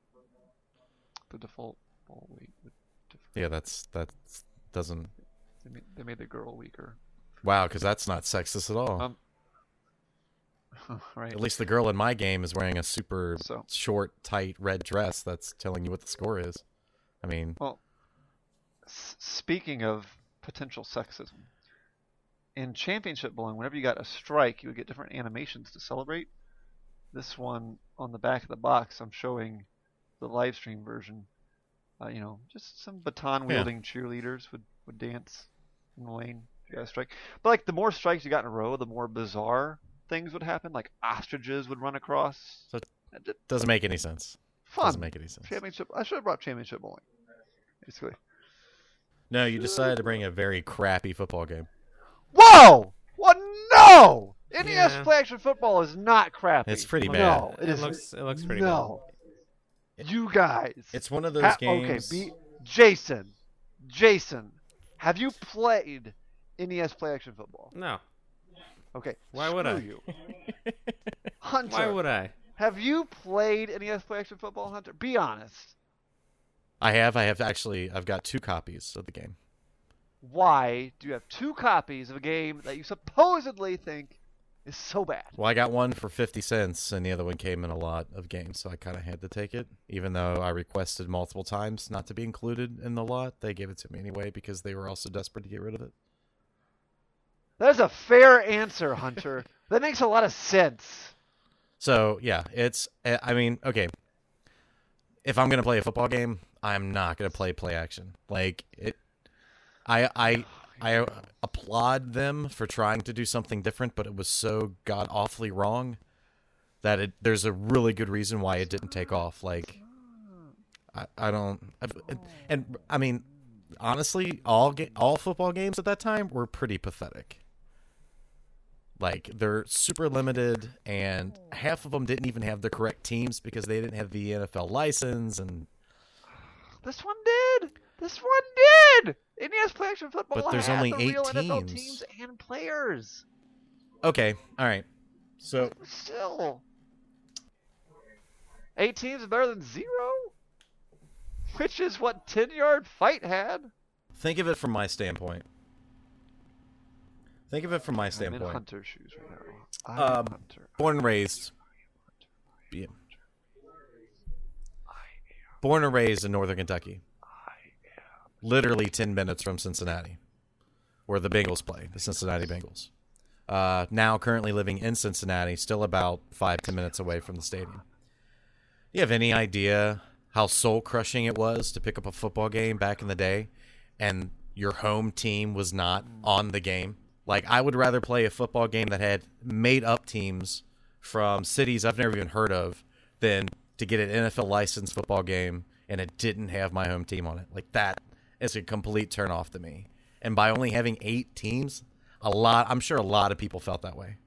The default ball weight would differ. Yeah, that's that doesn't. They made, they made the girl weaker. Wow, because that's not sexist at all. Um, right. At least the girl in my game is wearing a super So- short, tight red dress that's telling you what the score is. I mean, Well, s- speaking of potential sexism, in Championship Bowling, whenever you got a strike, you would get different animations to celebrate. This one on the back of the box, I'm showing the live stream version. Uh, you know, just some baton wielding cheerleaders would, would dance in the lane if you got a strike. But like the more strikes you got in a row, the more bizarre things would happen. Like ostriches would run across. So- And just doesn't make any sense. fun. Doesn't make any sense. Championship. I should have brought Championship Bowling. Basically. No, you decided to bring a very crappy football game. Whoa! What? No! N E S Yeah. play action football is not crappy. It's pretty no, bad. it it is. looks it looks pretty no. You guys. It's one of those Ha- games. Okay, be, Jason. Jason, have you played N E S play action football? bad. No. Okay. Why would screw I? You. Hunter, Why would I? have you played N E S play action football, Hunter? Be honest. I have. I have actually. I've got two copies of the game. Why do you have two copies of a game that you supposedly think is so bad? Well, I got one for fifty cents, and the other one came in a lot of games, so I kind of had to take it. Even though I requested multiple times not to be included in the lot, they gave it to me anyway because they were also desperate to get rid of it. That's a fair answer, Hunter. That makes a lot of sense. So, yeah, it's. eh, I mean, okay. If I'm going to play a football game, I'm not going to play play action. Like, it. I, I, I applaud them for trying to do something different, but it was so god awfully wrong that it. There's a really good reason why it didn't take off. Like, I, I don't. I've, and, and I mean, honestly, all ga- all football games at that time were pretty pathetic. Like, they're super limited, and half of them didn't even have the correct teams because they didn't have the N F L license, and This one did. This one did. N E S play action football But there's had only the eight real N F L teams. teams and players. okay, all right. So Still, eight teams is better than zero, which is what Ten Yard Fight had. think of it from my standpoint. Think of it from my I'm in standpoint. Hunter shoes right now. I am Um, Hunter. Born and raised, yeah. Born and raised in Northern Kentucky. Literally ten minutes from Cincinnati, where the Bengals play, the Cincinnati Bengals. Uh, now currently living in Cincinnati, still about five, ten minutes away from the stadium. Do you have any idea how soul-crushing it was to pick up a football game back in the day and your home team was not on the game? Like, I would rather play a football game that had made-up teams from cities I've never even heard of than to get an N F L licensed football game and it didn't have my home team on it. Like, that is a complete turn-off to me. And by only having eight teams, a lot, I'm sure a lot of people felt that way.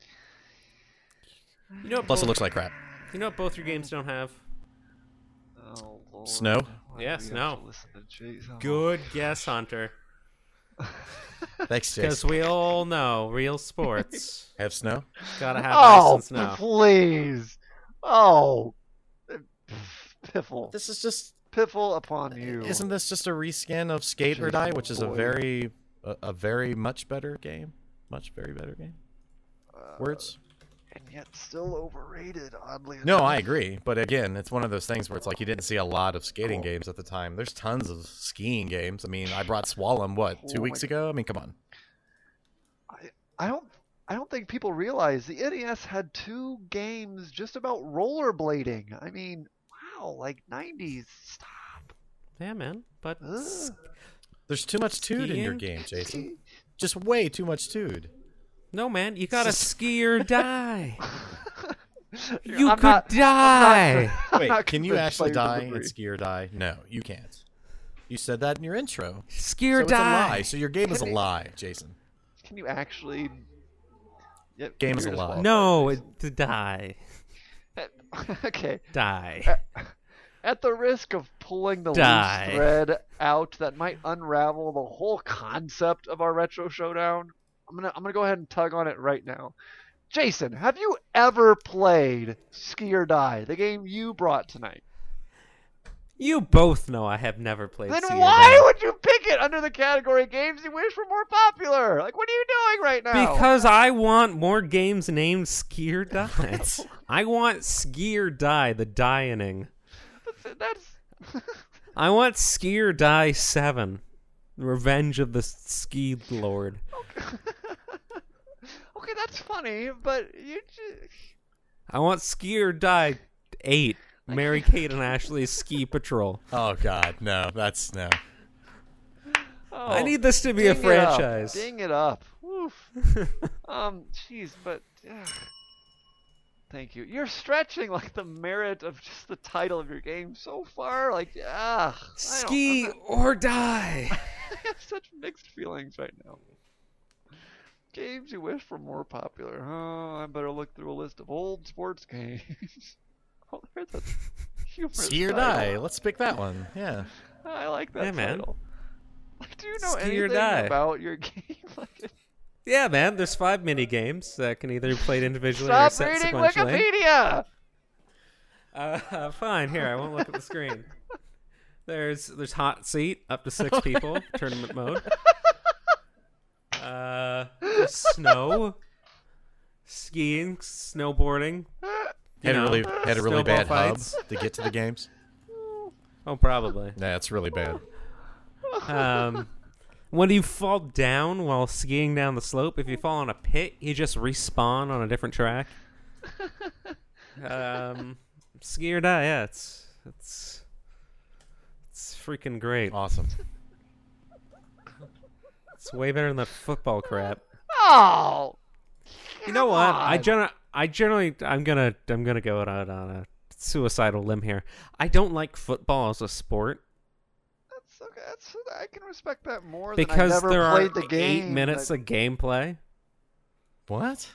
You know, what Plus, it both, looks like crap. you know what both your games don't have? Oh, Lord. Snow? Why do Yes, we have no. to listen to Jason? Good guess, Hunter. Thanks, Because Jason. we all know real sports Have snow? gotta have Oh, ice and snow. please. Oh. Piffle. This is just Piffle upon you. Isn't this just a reskin of Skate or Die, which is a Boy. very, a, a very much better game, much very better game? Uh, Words? And yet still overrated, oddly No, enough. I agree, but again, it's one of those things where it's like you didn't see a lot of skating games at the time. There's tons of skiing games. I mean, I brought Swallem what two Oh weeks my ago. I mean, come on. I, I don't I don't think people realize the N E S had two games just about rollerblading. I mean, wow, like nineties. Stop. Yeah, man. But Ugh. There's too much tood in your Skiing? game, Jason. Just way too much tood. no, man. You gotta Just- ski or die. You're- You I'm could not- die. I'm Wait, not can you convinced by actually your die delivery. and ski or die? No, you can't. You said that in your intro. Ski So or it's a die. lie. So your game is a Can you- lie, Jason. Can you actually? Yep, Game is you're a lie. disqualified, No, Jason. it, to die. Okay. Die. At, at the risk of pulling the Die. loose thread out that might unravel the whole concept of our retro showdown, I'm gonna I'm gonna go ahead and tug on it right now. Jason, have you ever played Ski or Die, the game you brought tonight? You both know I have never played Then Ski or why Die. would you pick it under the category games you wish were more popular? Like, what are you doing right now? Because I want more games named Ski or Die. I want Ski or Die, the diening. that's, that's I want Ski or Die seven. Revenge of the Ski Lord. okay, that's funny, but you just... I want Ski or Die eight. Mary Kate and Ashley's Ski Patrol. Oh God, no, that's no. Oh, I need this to be a ding it up. franchise. Ding it up. Woof. um, jeez, but ugh. Thank you. You're stretching like the merit of just the title of your game so far. Like, ah, Ski or Die. I have such mixed feelings right now. Games you wish were more popular. Oh, I better look through a list of old sports games. oh, there's a humorous Ski or title. die. Let's pick that one. Yeah. I like that Yeah, man. title. Like, do you know Ski or anything die. about your game? like, Yeah, man. There's five mini games that can either be played individually Stop or set reading sequentially. Wikipedia. Uh, fine. Here, I won't look at the screen. There's there's hot seat up to six people tournament mode. Uh, there's snow, skiing, snowboarding. You Had a know, really had a really snowball bad fights. hub to get to the games. Oh, probably. Yeah, it's really bad. Um, when you fall down while skiing down the slope, if you fall on a pit, you just respawn on a different track. Um, ski or die. Yeah, it's it's it's freaking great. Awesome. It's way better than the football crap. Oh. You know what? I God. gen- I generally I'm gonna I'm gonna go out on a suicidal limb here. I don't like football as a sport That's okay. That's, I can respect that more because than I never there are played the game. eight minutes that- of gameplay. What?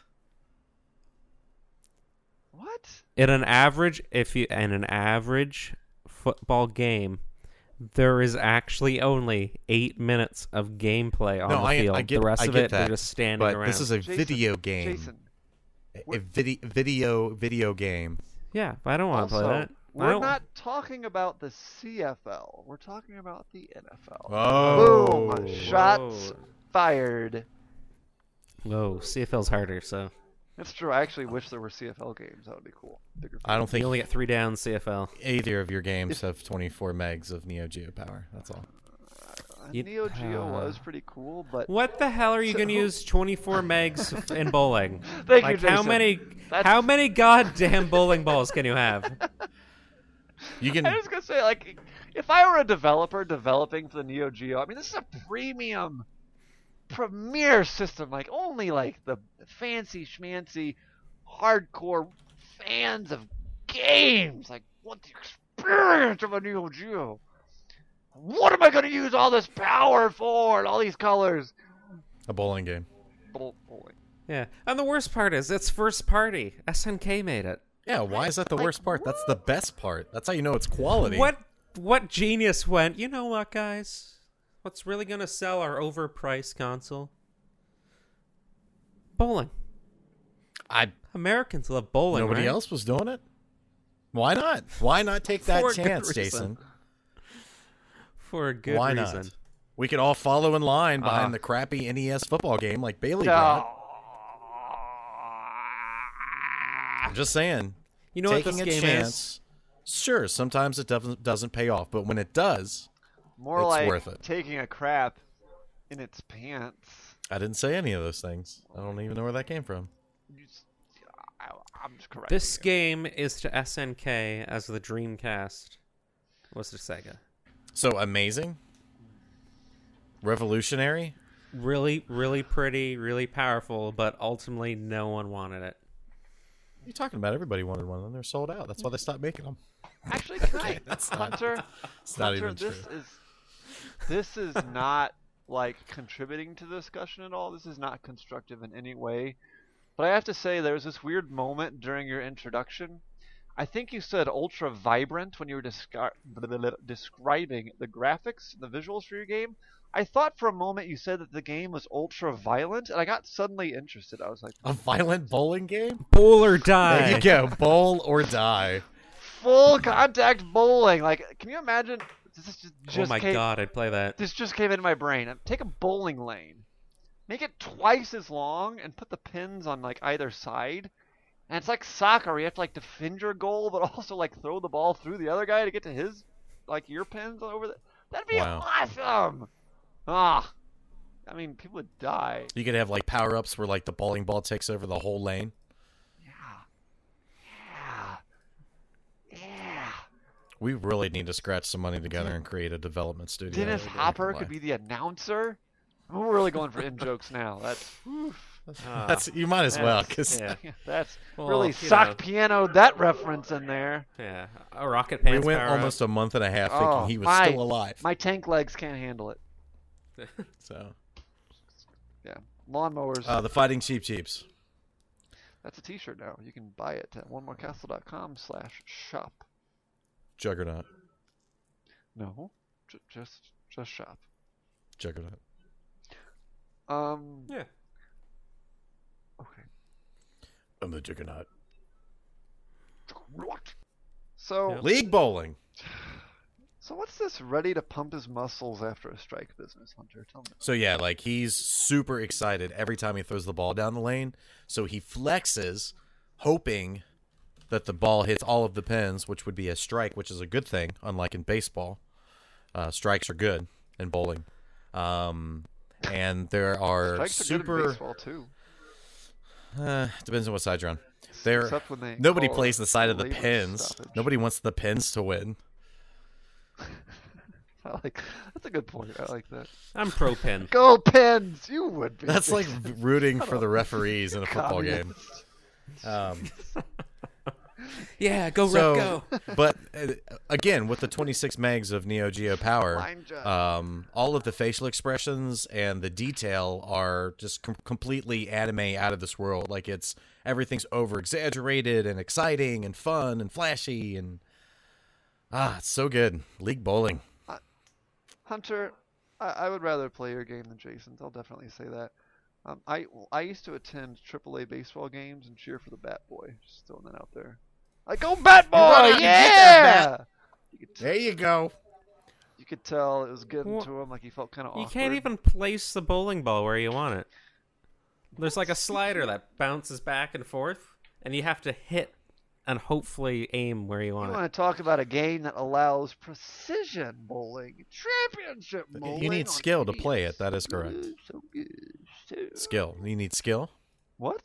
What? In an average, if you in an average football game, there is actually only eight minutes of gameplay on No, the I- I field. get- the rest I of get it, they're that, just standing But around. this is a Jason, video game. Jason, A vid- video video game. yeah, but I don't want to play also, that. I we're don't- not talking about the C F L. We're talking about the N F L. Oh. Boom! Shots Whoa. fired. Whoa, C F L's harder, so That's true. I actually wish there were C F L games. That would be cool. Bigger I don't you think only get three down C F L. either of your games have twenty-four megs of Neo Geo power. That's all. Uh, You- Neo Geo uh, was pretty cool, but What the hell are you So- going to use twenty-four megs in bowling? Thank like you, how Jason. many That's- how many goddamn bowling balls can you have? You can. I was gonna say, like, if I were a developer developing for the Neo Geo, I mean, this is a premium, premier system. Like, only like the fancy schmancy, hardcore fans of games like want the experience of a Neo Geo. What am I gonna use all this power for and all these colors? A bowling game. Bull- bowling. Yeah. And the worst part is it's first party. S N K made it. Yeah, why is that the Like, worst part? That's the best part. That's how you know it's quality. What what genius went, you know what, guys? What's really going to sell our overpriced console? Bowling. I Americans love bowling, nobody right? else was doing it. Why not? Why not take that For a good chance, reason. Jason? For a good Why reason. not? We could all follow in line behind Uh-huh. the crappy N E S football game like Bailey No. brought. I'm just saying. You know what taking this a game chance. Sure, sometimes it doesn't doesn't pay off, but when it does, More It's like worth it. taking a crap in its pants. I didn't say any of those things. I don't even know where that came from. You just- I, I'm just correcting This you. game is to S N K as the Dreamcast was to Sega. So amazing, revolutionary. Really, really pretty, really powerful, but ultimately no one wanted it. What are you talking about? Everybody wanted one, and they're sold out. That's why they stopped making them. Actually, can I, That's not- Hunter? It's not Hunter, even true. this is this is not like contributing to the discussion at all. This is not constructive in any way. But I have to say, there was this weird moment during your introduction. I think you said ultra vibrant when you were descri- describing the graphics, the visuals for your game. I thought for a moment you said that the game was ultra violent, and I got suddenly interested. I was like, A violent bowling game? Bowl or die. There you go. Bowl or die. full contact bowling. Like, can you imagine? This is just, Oh just my came, god, I'd play that. This just came into my brain. Take a bowling lane, make it twice as long, and put the pins on like either side. And it's like soccer. You have to like defend your goal, but also like throw the ball through the other guy to get to his like your pins over there. That'd be Wow. awesome. Ah, I mean, people would die. You could have like power ups where like the bowling ball takes over the whole lane. Yeah. Yeah. Yeah. We really need to scratch some money together and create a development studio. Dennis We're not Hopper gonna could lie. be the announcer. We're really going for in jokes now. That's oof. Ah, That's you might as well because yeah, that's Well, really you sock know. piano that reference in there. yeah, a rocket we pants went power almost a month and a half thinking Oh, he was my- still alive. My tank legs can't handle it. up. So Yeah, lawnmowers. uh, the Fighting Cheap Cheaps. That's a T-shirt now. You can buy it at one more castle dot com slash shop. Juggernaut. No, j- just just shop. Juggernaut. Um. Yeah. Okay. I'm the Juggernaut. So Yep. League bowling. so what's this ready to pump his muscles after a strike business, Hunter? Tell me. So yeah, like he's super excited every time he throws the ball down the lane. So he flexes, hoping that the ball hits all of the pins, which would be a strike, which is a good thing, unlike in baseball. Uh, strikes are good in bowling. Um, and there are Strikes are good in super. baseball too. Uh, depends on what side you're on. There, Except when they nobody call plays it the side of the labor pins. stoppage. Nobody wants the pins to win. I like that's a good point. I like that. I'm pro pin. Go Pens! You would be. That's like rooting for the referees in a football game. Communist. Um, Yeah, go So- Rep, go. but uh, again, with the twenty-six megs of Neo Geo power, Line judge. um, all of the facial expressions and the detail are just com- completely anime out of this world. Like it's everything's over exaggerated and exciting and fun and flashy and ah, it's so good. League bowling. Hunter, I, I would rather play your game than Jason's. I'll definitely say that. Um, I I used to attend triple A baseball games and cheer for the Bat Boy. Just throwing that out there. Like, go Bat Boy! run out and Yeah! get that You could, t- There you go. you could tell it was getting Well, to him. Like he felt kind of You awkward. can't even place the bowling ball where you want it. There's like a slider that bounces back and forth, and you have to hit and hopefully aim where you You want want it. to talk about a game that allows precision bowling, championship bowling. You need on skill to T V. play it. That is So correct. good, so good, so- Skill. You need skill. What?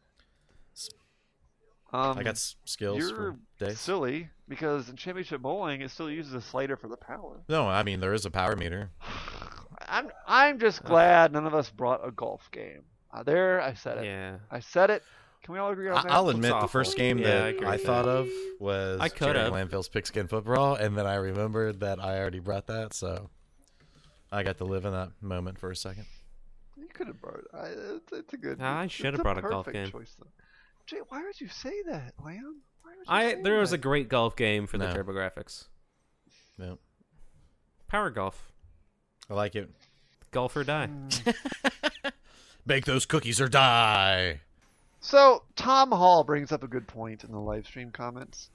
Um, I got s- skills you're for days. silly because in championship bowling it still uses a slider for the power. No, I mean there is a power meter. I'm I'm just glad none of us brought a golf game. Uh, there, I said it. Yeah. I said it. Can we all agree on I- that? I'll admit the awful. first game Yeah, I that agree I, with thought that. of was I Jerry could've. Landfill's Pigskin Football, and then I remembered that I already brought that, so I got to live in that moment for a second. You could have brought it. I, it's, it's a good. I it's should have a brought a golf perfect game. Choice, though. Jay, why would you say that, Lamb? Why would you I say there was a that? great golf game for the No. TurboGrafx. Yeah, Power golf. I like it. Golf or die. Mm. Bake those cookies or die. So Tom Hall brings up a good point in the live stream comments.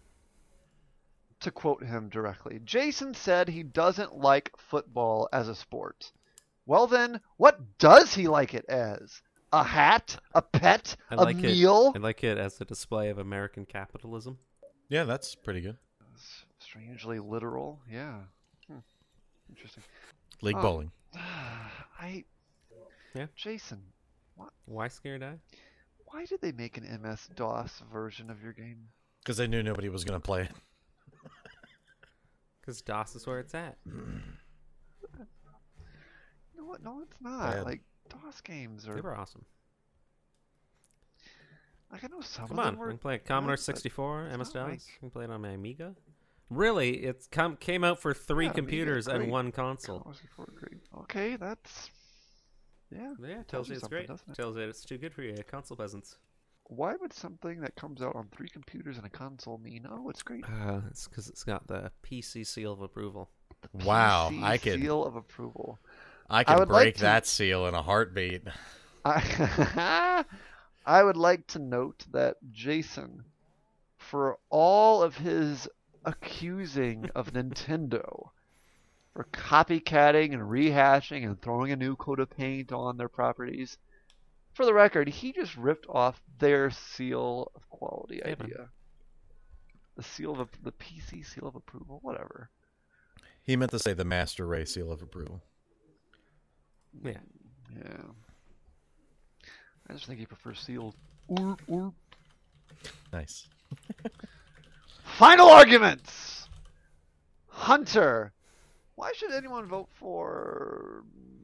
To quote him directly, Jason said he doesn't like football as a sport. Well then, what does he like it as? A hat? A pet? I a like meal? it. I like it as a display of American capitalism. Yeah, that's pretty good. S- Strangely literal. Yeah. Hmm. Interesting. League Oh. bowling. I Yeah. Jason, Why Scared Eye? why did they make an M S DOS version of your game? Because they knew nobody was going to play it. Because DOS is where it's at. You know what? No, it's not. Bad. Like, DOS games They are... were awesome. Like, I know some Come of on, them we were... can play it. Commodore good, but sixty-four, M S it's not DOS. like- We can play it on my Amiga. Really, it com- came out for three Yeah, Amiga, computers and great. one console. Commodore sixty-four, great. Okay, that's... Yeah. Yeah, Tells tells you you it's something, great. doesn't it? Tells you it's too good for you, console peasants. Why would something that comes out on three computers and a console mean, oh, it's great? Uh, it's because it's got the P C seal of approval. Wow, P C I could seal of approval. I I could would like break to- that seal in a heartbeat. I, I would like to note that Jason, for all of his accusing of Nintendo for copycatting and rehashing and throwing a new coat of paint on their properties, for the record, he just ripped off their seal of quality Yeah, man. idea. The seal of the P C seal of approval, whatever. He meant to say the Master Race seal of approval. Yeah. Yeah. I just think he prefers sealed. Oop, oop. Nice. Final arguments. Hunter. Why should anyone vote for?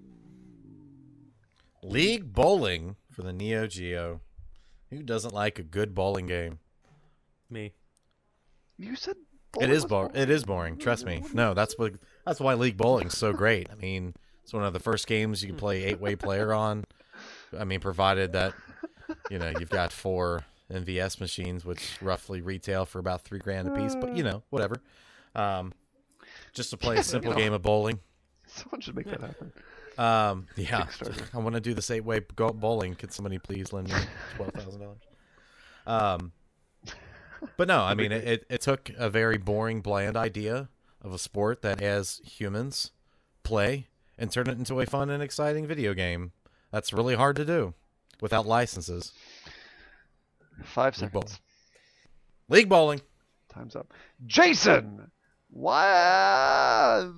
League Bowling for the Neo Geo. Who doesn't like a good bowling game? Me. You said. It bowling is was bo- It is boring. Trust me. No, that's what. That's why League Bowling's so great. I mean, it's one of the first games you can play eight-way player on. I mean, provided that you know you've got four M V S machines, which roughly retail for about three grand a piece. But you know, whatever. Um, just to play a simple know. game of bowling. Someone should make that happen. Um, yeah, Kickstarter. I want to do this eight-way go- bowling. Could somebody please lend me twelve thousand dollars? Um, but no, I mean, it, it, it took a very boring, bland idea of a sport that as humans play and turn it into a fun and exciting video game. That's really hard to do without licenses. Five League Bowl. seconds. League bowling. Time's up. Jason. Why?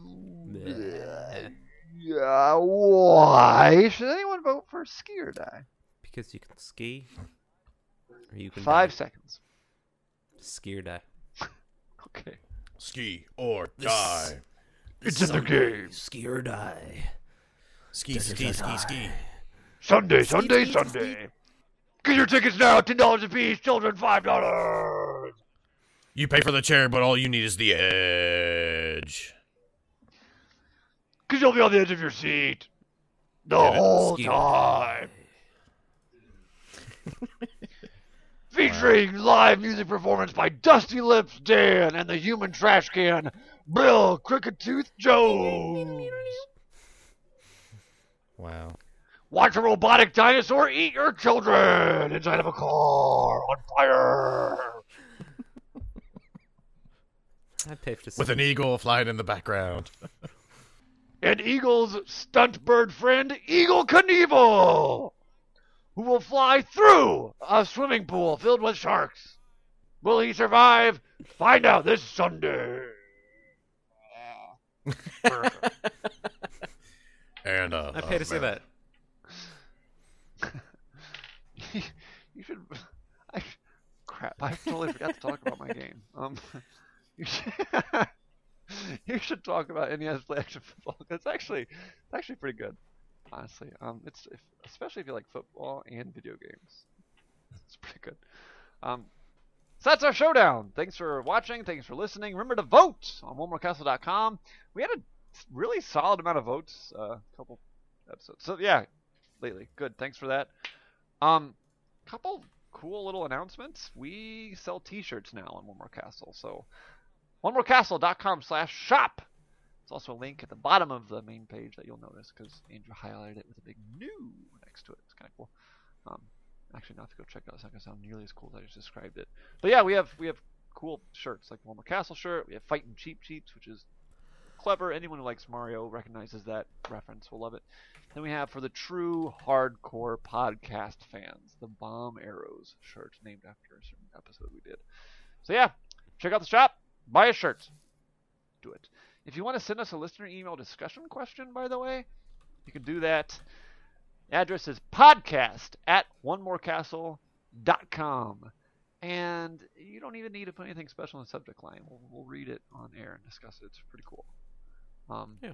Yeah, why should anyone vote for Ski or Die? Because you can ski, or you can Five die. seconds. Ski or die. Okay. Ski or This- die. It's in the game. Ski or die. Ski, ski, ski, ski. Sunday, Sunday, Sunday. Get your tickets now. Ten dollars a piece. Children, five dollars. You pay for the chair, but all you need is the edge. Cause you'll be on the edge of your seat the Get it? whole Ski or time. Featuring live music performance by Dusty Lips Dan and the Human Trash Can, Bill Cricket Tooth Jones. Wow. Watch a robotic dinosaur eat your children inside of a car on fire. I'd pay for With an eagle flying in the background. And Eagle's stunt bird friend, Eagle Knievel, who will fly through a swimming pool filled with sharks. Will he survive? Find out this Sunday. And uh, I'd pay to see that. You should. I, crap! I totally forgot to talk about my game. Um, you should, you should talk about N E S Play Action Football. It's actually, it's actually pretty good, honestly. Um, it's if, especially if you like football and video games. It's pretty good. Um, so that's our showdown. Thanks for watching. Thanks for listening. Remember to vote on one more castle dot com. We had a really solid amount of votes. A uh, couple episodes. So yeah, lately. Good. Thanks for that. Um, couple cool little announcements. We sell T-shirts now on One More Castle. So, one more castle dot com slash shop. There's also a link at the bottom of the main page that you'll notice because Andrew highlighted it with a big new next to it. It's kind of cool. Um, actually, not to go check out. It's not gonna sound nearly as cool as I just described it. But yeah, we have we have cool shirts like the One More Castle shirt. We have Fighting Cheap Cheats, which is clever. Anyone who likes Mario recognizes that reference. Will love it. Then we have for the true hardcore podcast fans, the Bomb Arrows shirt, named after a certain episode we did. So yeah, check out the shop, buy a shirt, do it. If you want to send us a listener email discussion question, by the way, you can do that address is podcast at one more castle dot com. And you don't even need to put anything special in the subject line. We'll, we'll read it on air and discuss it. It's pretty cool. Um, Yeah.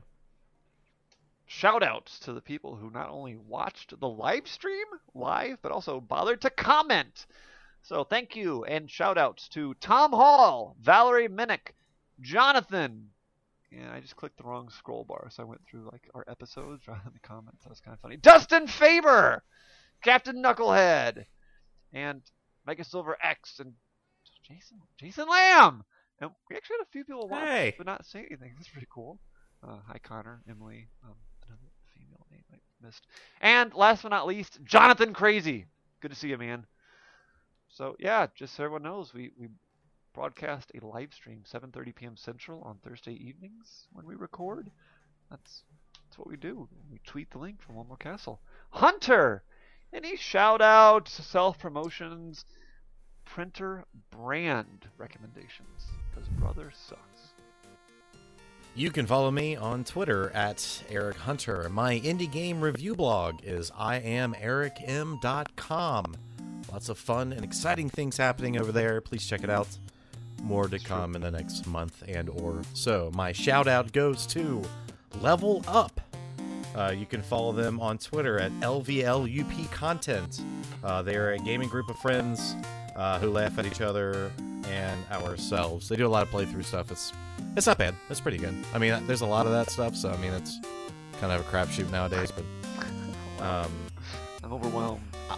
Shout outs to the people who not only watched the live stream live, but also bothered to comment. So thank you, and shout outs to Tom Hall, Valerie Minnick, Jonathan. And I just clicked the wrong scroll bar, so I went through like our episodes rather than the comments. That was kind of funny. Dustin Faber, Captain Knucklehead, and Mega Silver X, and Jason Jason Lamb. And we actually had a few people watch, Hey. but not say anything. That's pretty cool. Uh, hi, Connor, Emily, um, another female name I missed. And last but not least, Jonathan Crazy. Good to see you, man. So, yeah, just so everyone knows, we, we broadcast a live stream, seven thirty p.m. Central on Thursday evenings when we record. That's, that's what we do. We tweet the link from One More Castle. Hunter! Any shout-outs, self-promotions, printer brand recommendations? Because brother sucks. You can follow me on Twitter at Eric Hunter. My indie game review blog is I am eric m dot com. Lots of fun and exciting things happening over there. Please check it out. More to come in the next month and or so. My shout out goes to Level Up. Uh, you can follow them on Twitter at L V L U P Content. Uh, they're a gaming group of friends uh, who laugh at each other and ourselves. They do a lot of playthrough stuff. It's it's not bad. It's pretty good. I mean, there's a lot of that stuff, so I mean, it's kind of a crapshoot nowadays. But um, I'm overwhelmed.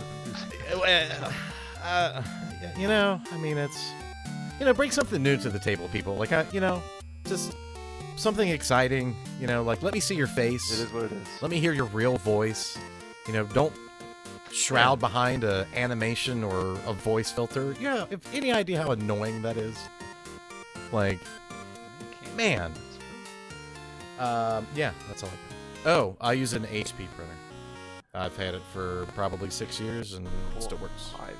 uh, uh, you know, I mean, it's you know, bring something new to the table, people. Like, I, you know, just something exciting. You know, like let me see your face. It is what it is. Let me hear your real voice. You know, don't shroud behind a animation or a voice filter. Yeah, if any idea how annoying that is? Like, man. Um, yeah, that's all I got. Oh, I use an H P printer. I've had it for probably six years and it still works. Five.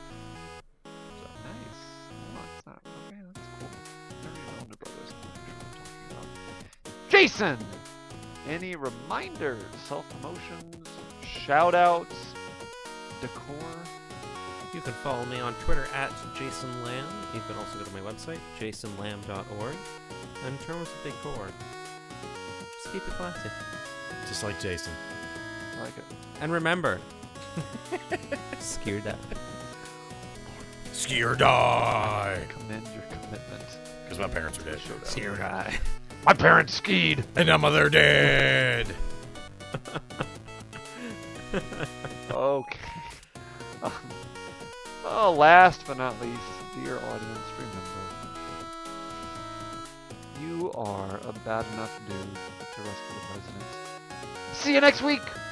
Nice. Well, that's not okay. That's cool. Never even owned a brother. That's cool. I'm talking about. Jason, any reminders, self-promotions, shout-outs, decor? You can follow me on Twitter at Jason Lamb. You can also go to my website, jason lamb dot org. And in terms of decor, just keep it classy. Just like Jason. I like it. And remember, ski or die. Ski or die! Commend your commitment. Because my parents are dead. Ski or die. My parents skied. And now they're dead! Okay. Um, oh, last but not least, dear audience, remember, you are a bad enough dude to rescue the president. See you next week!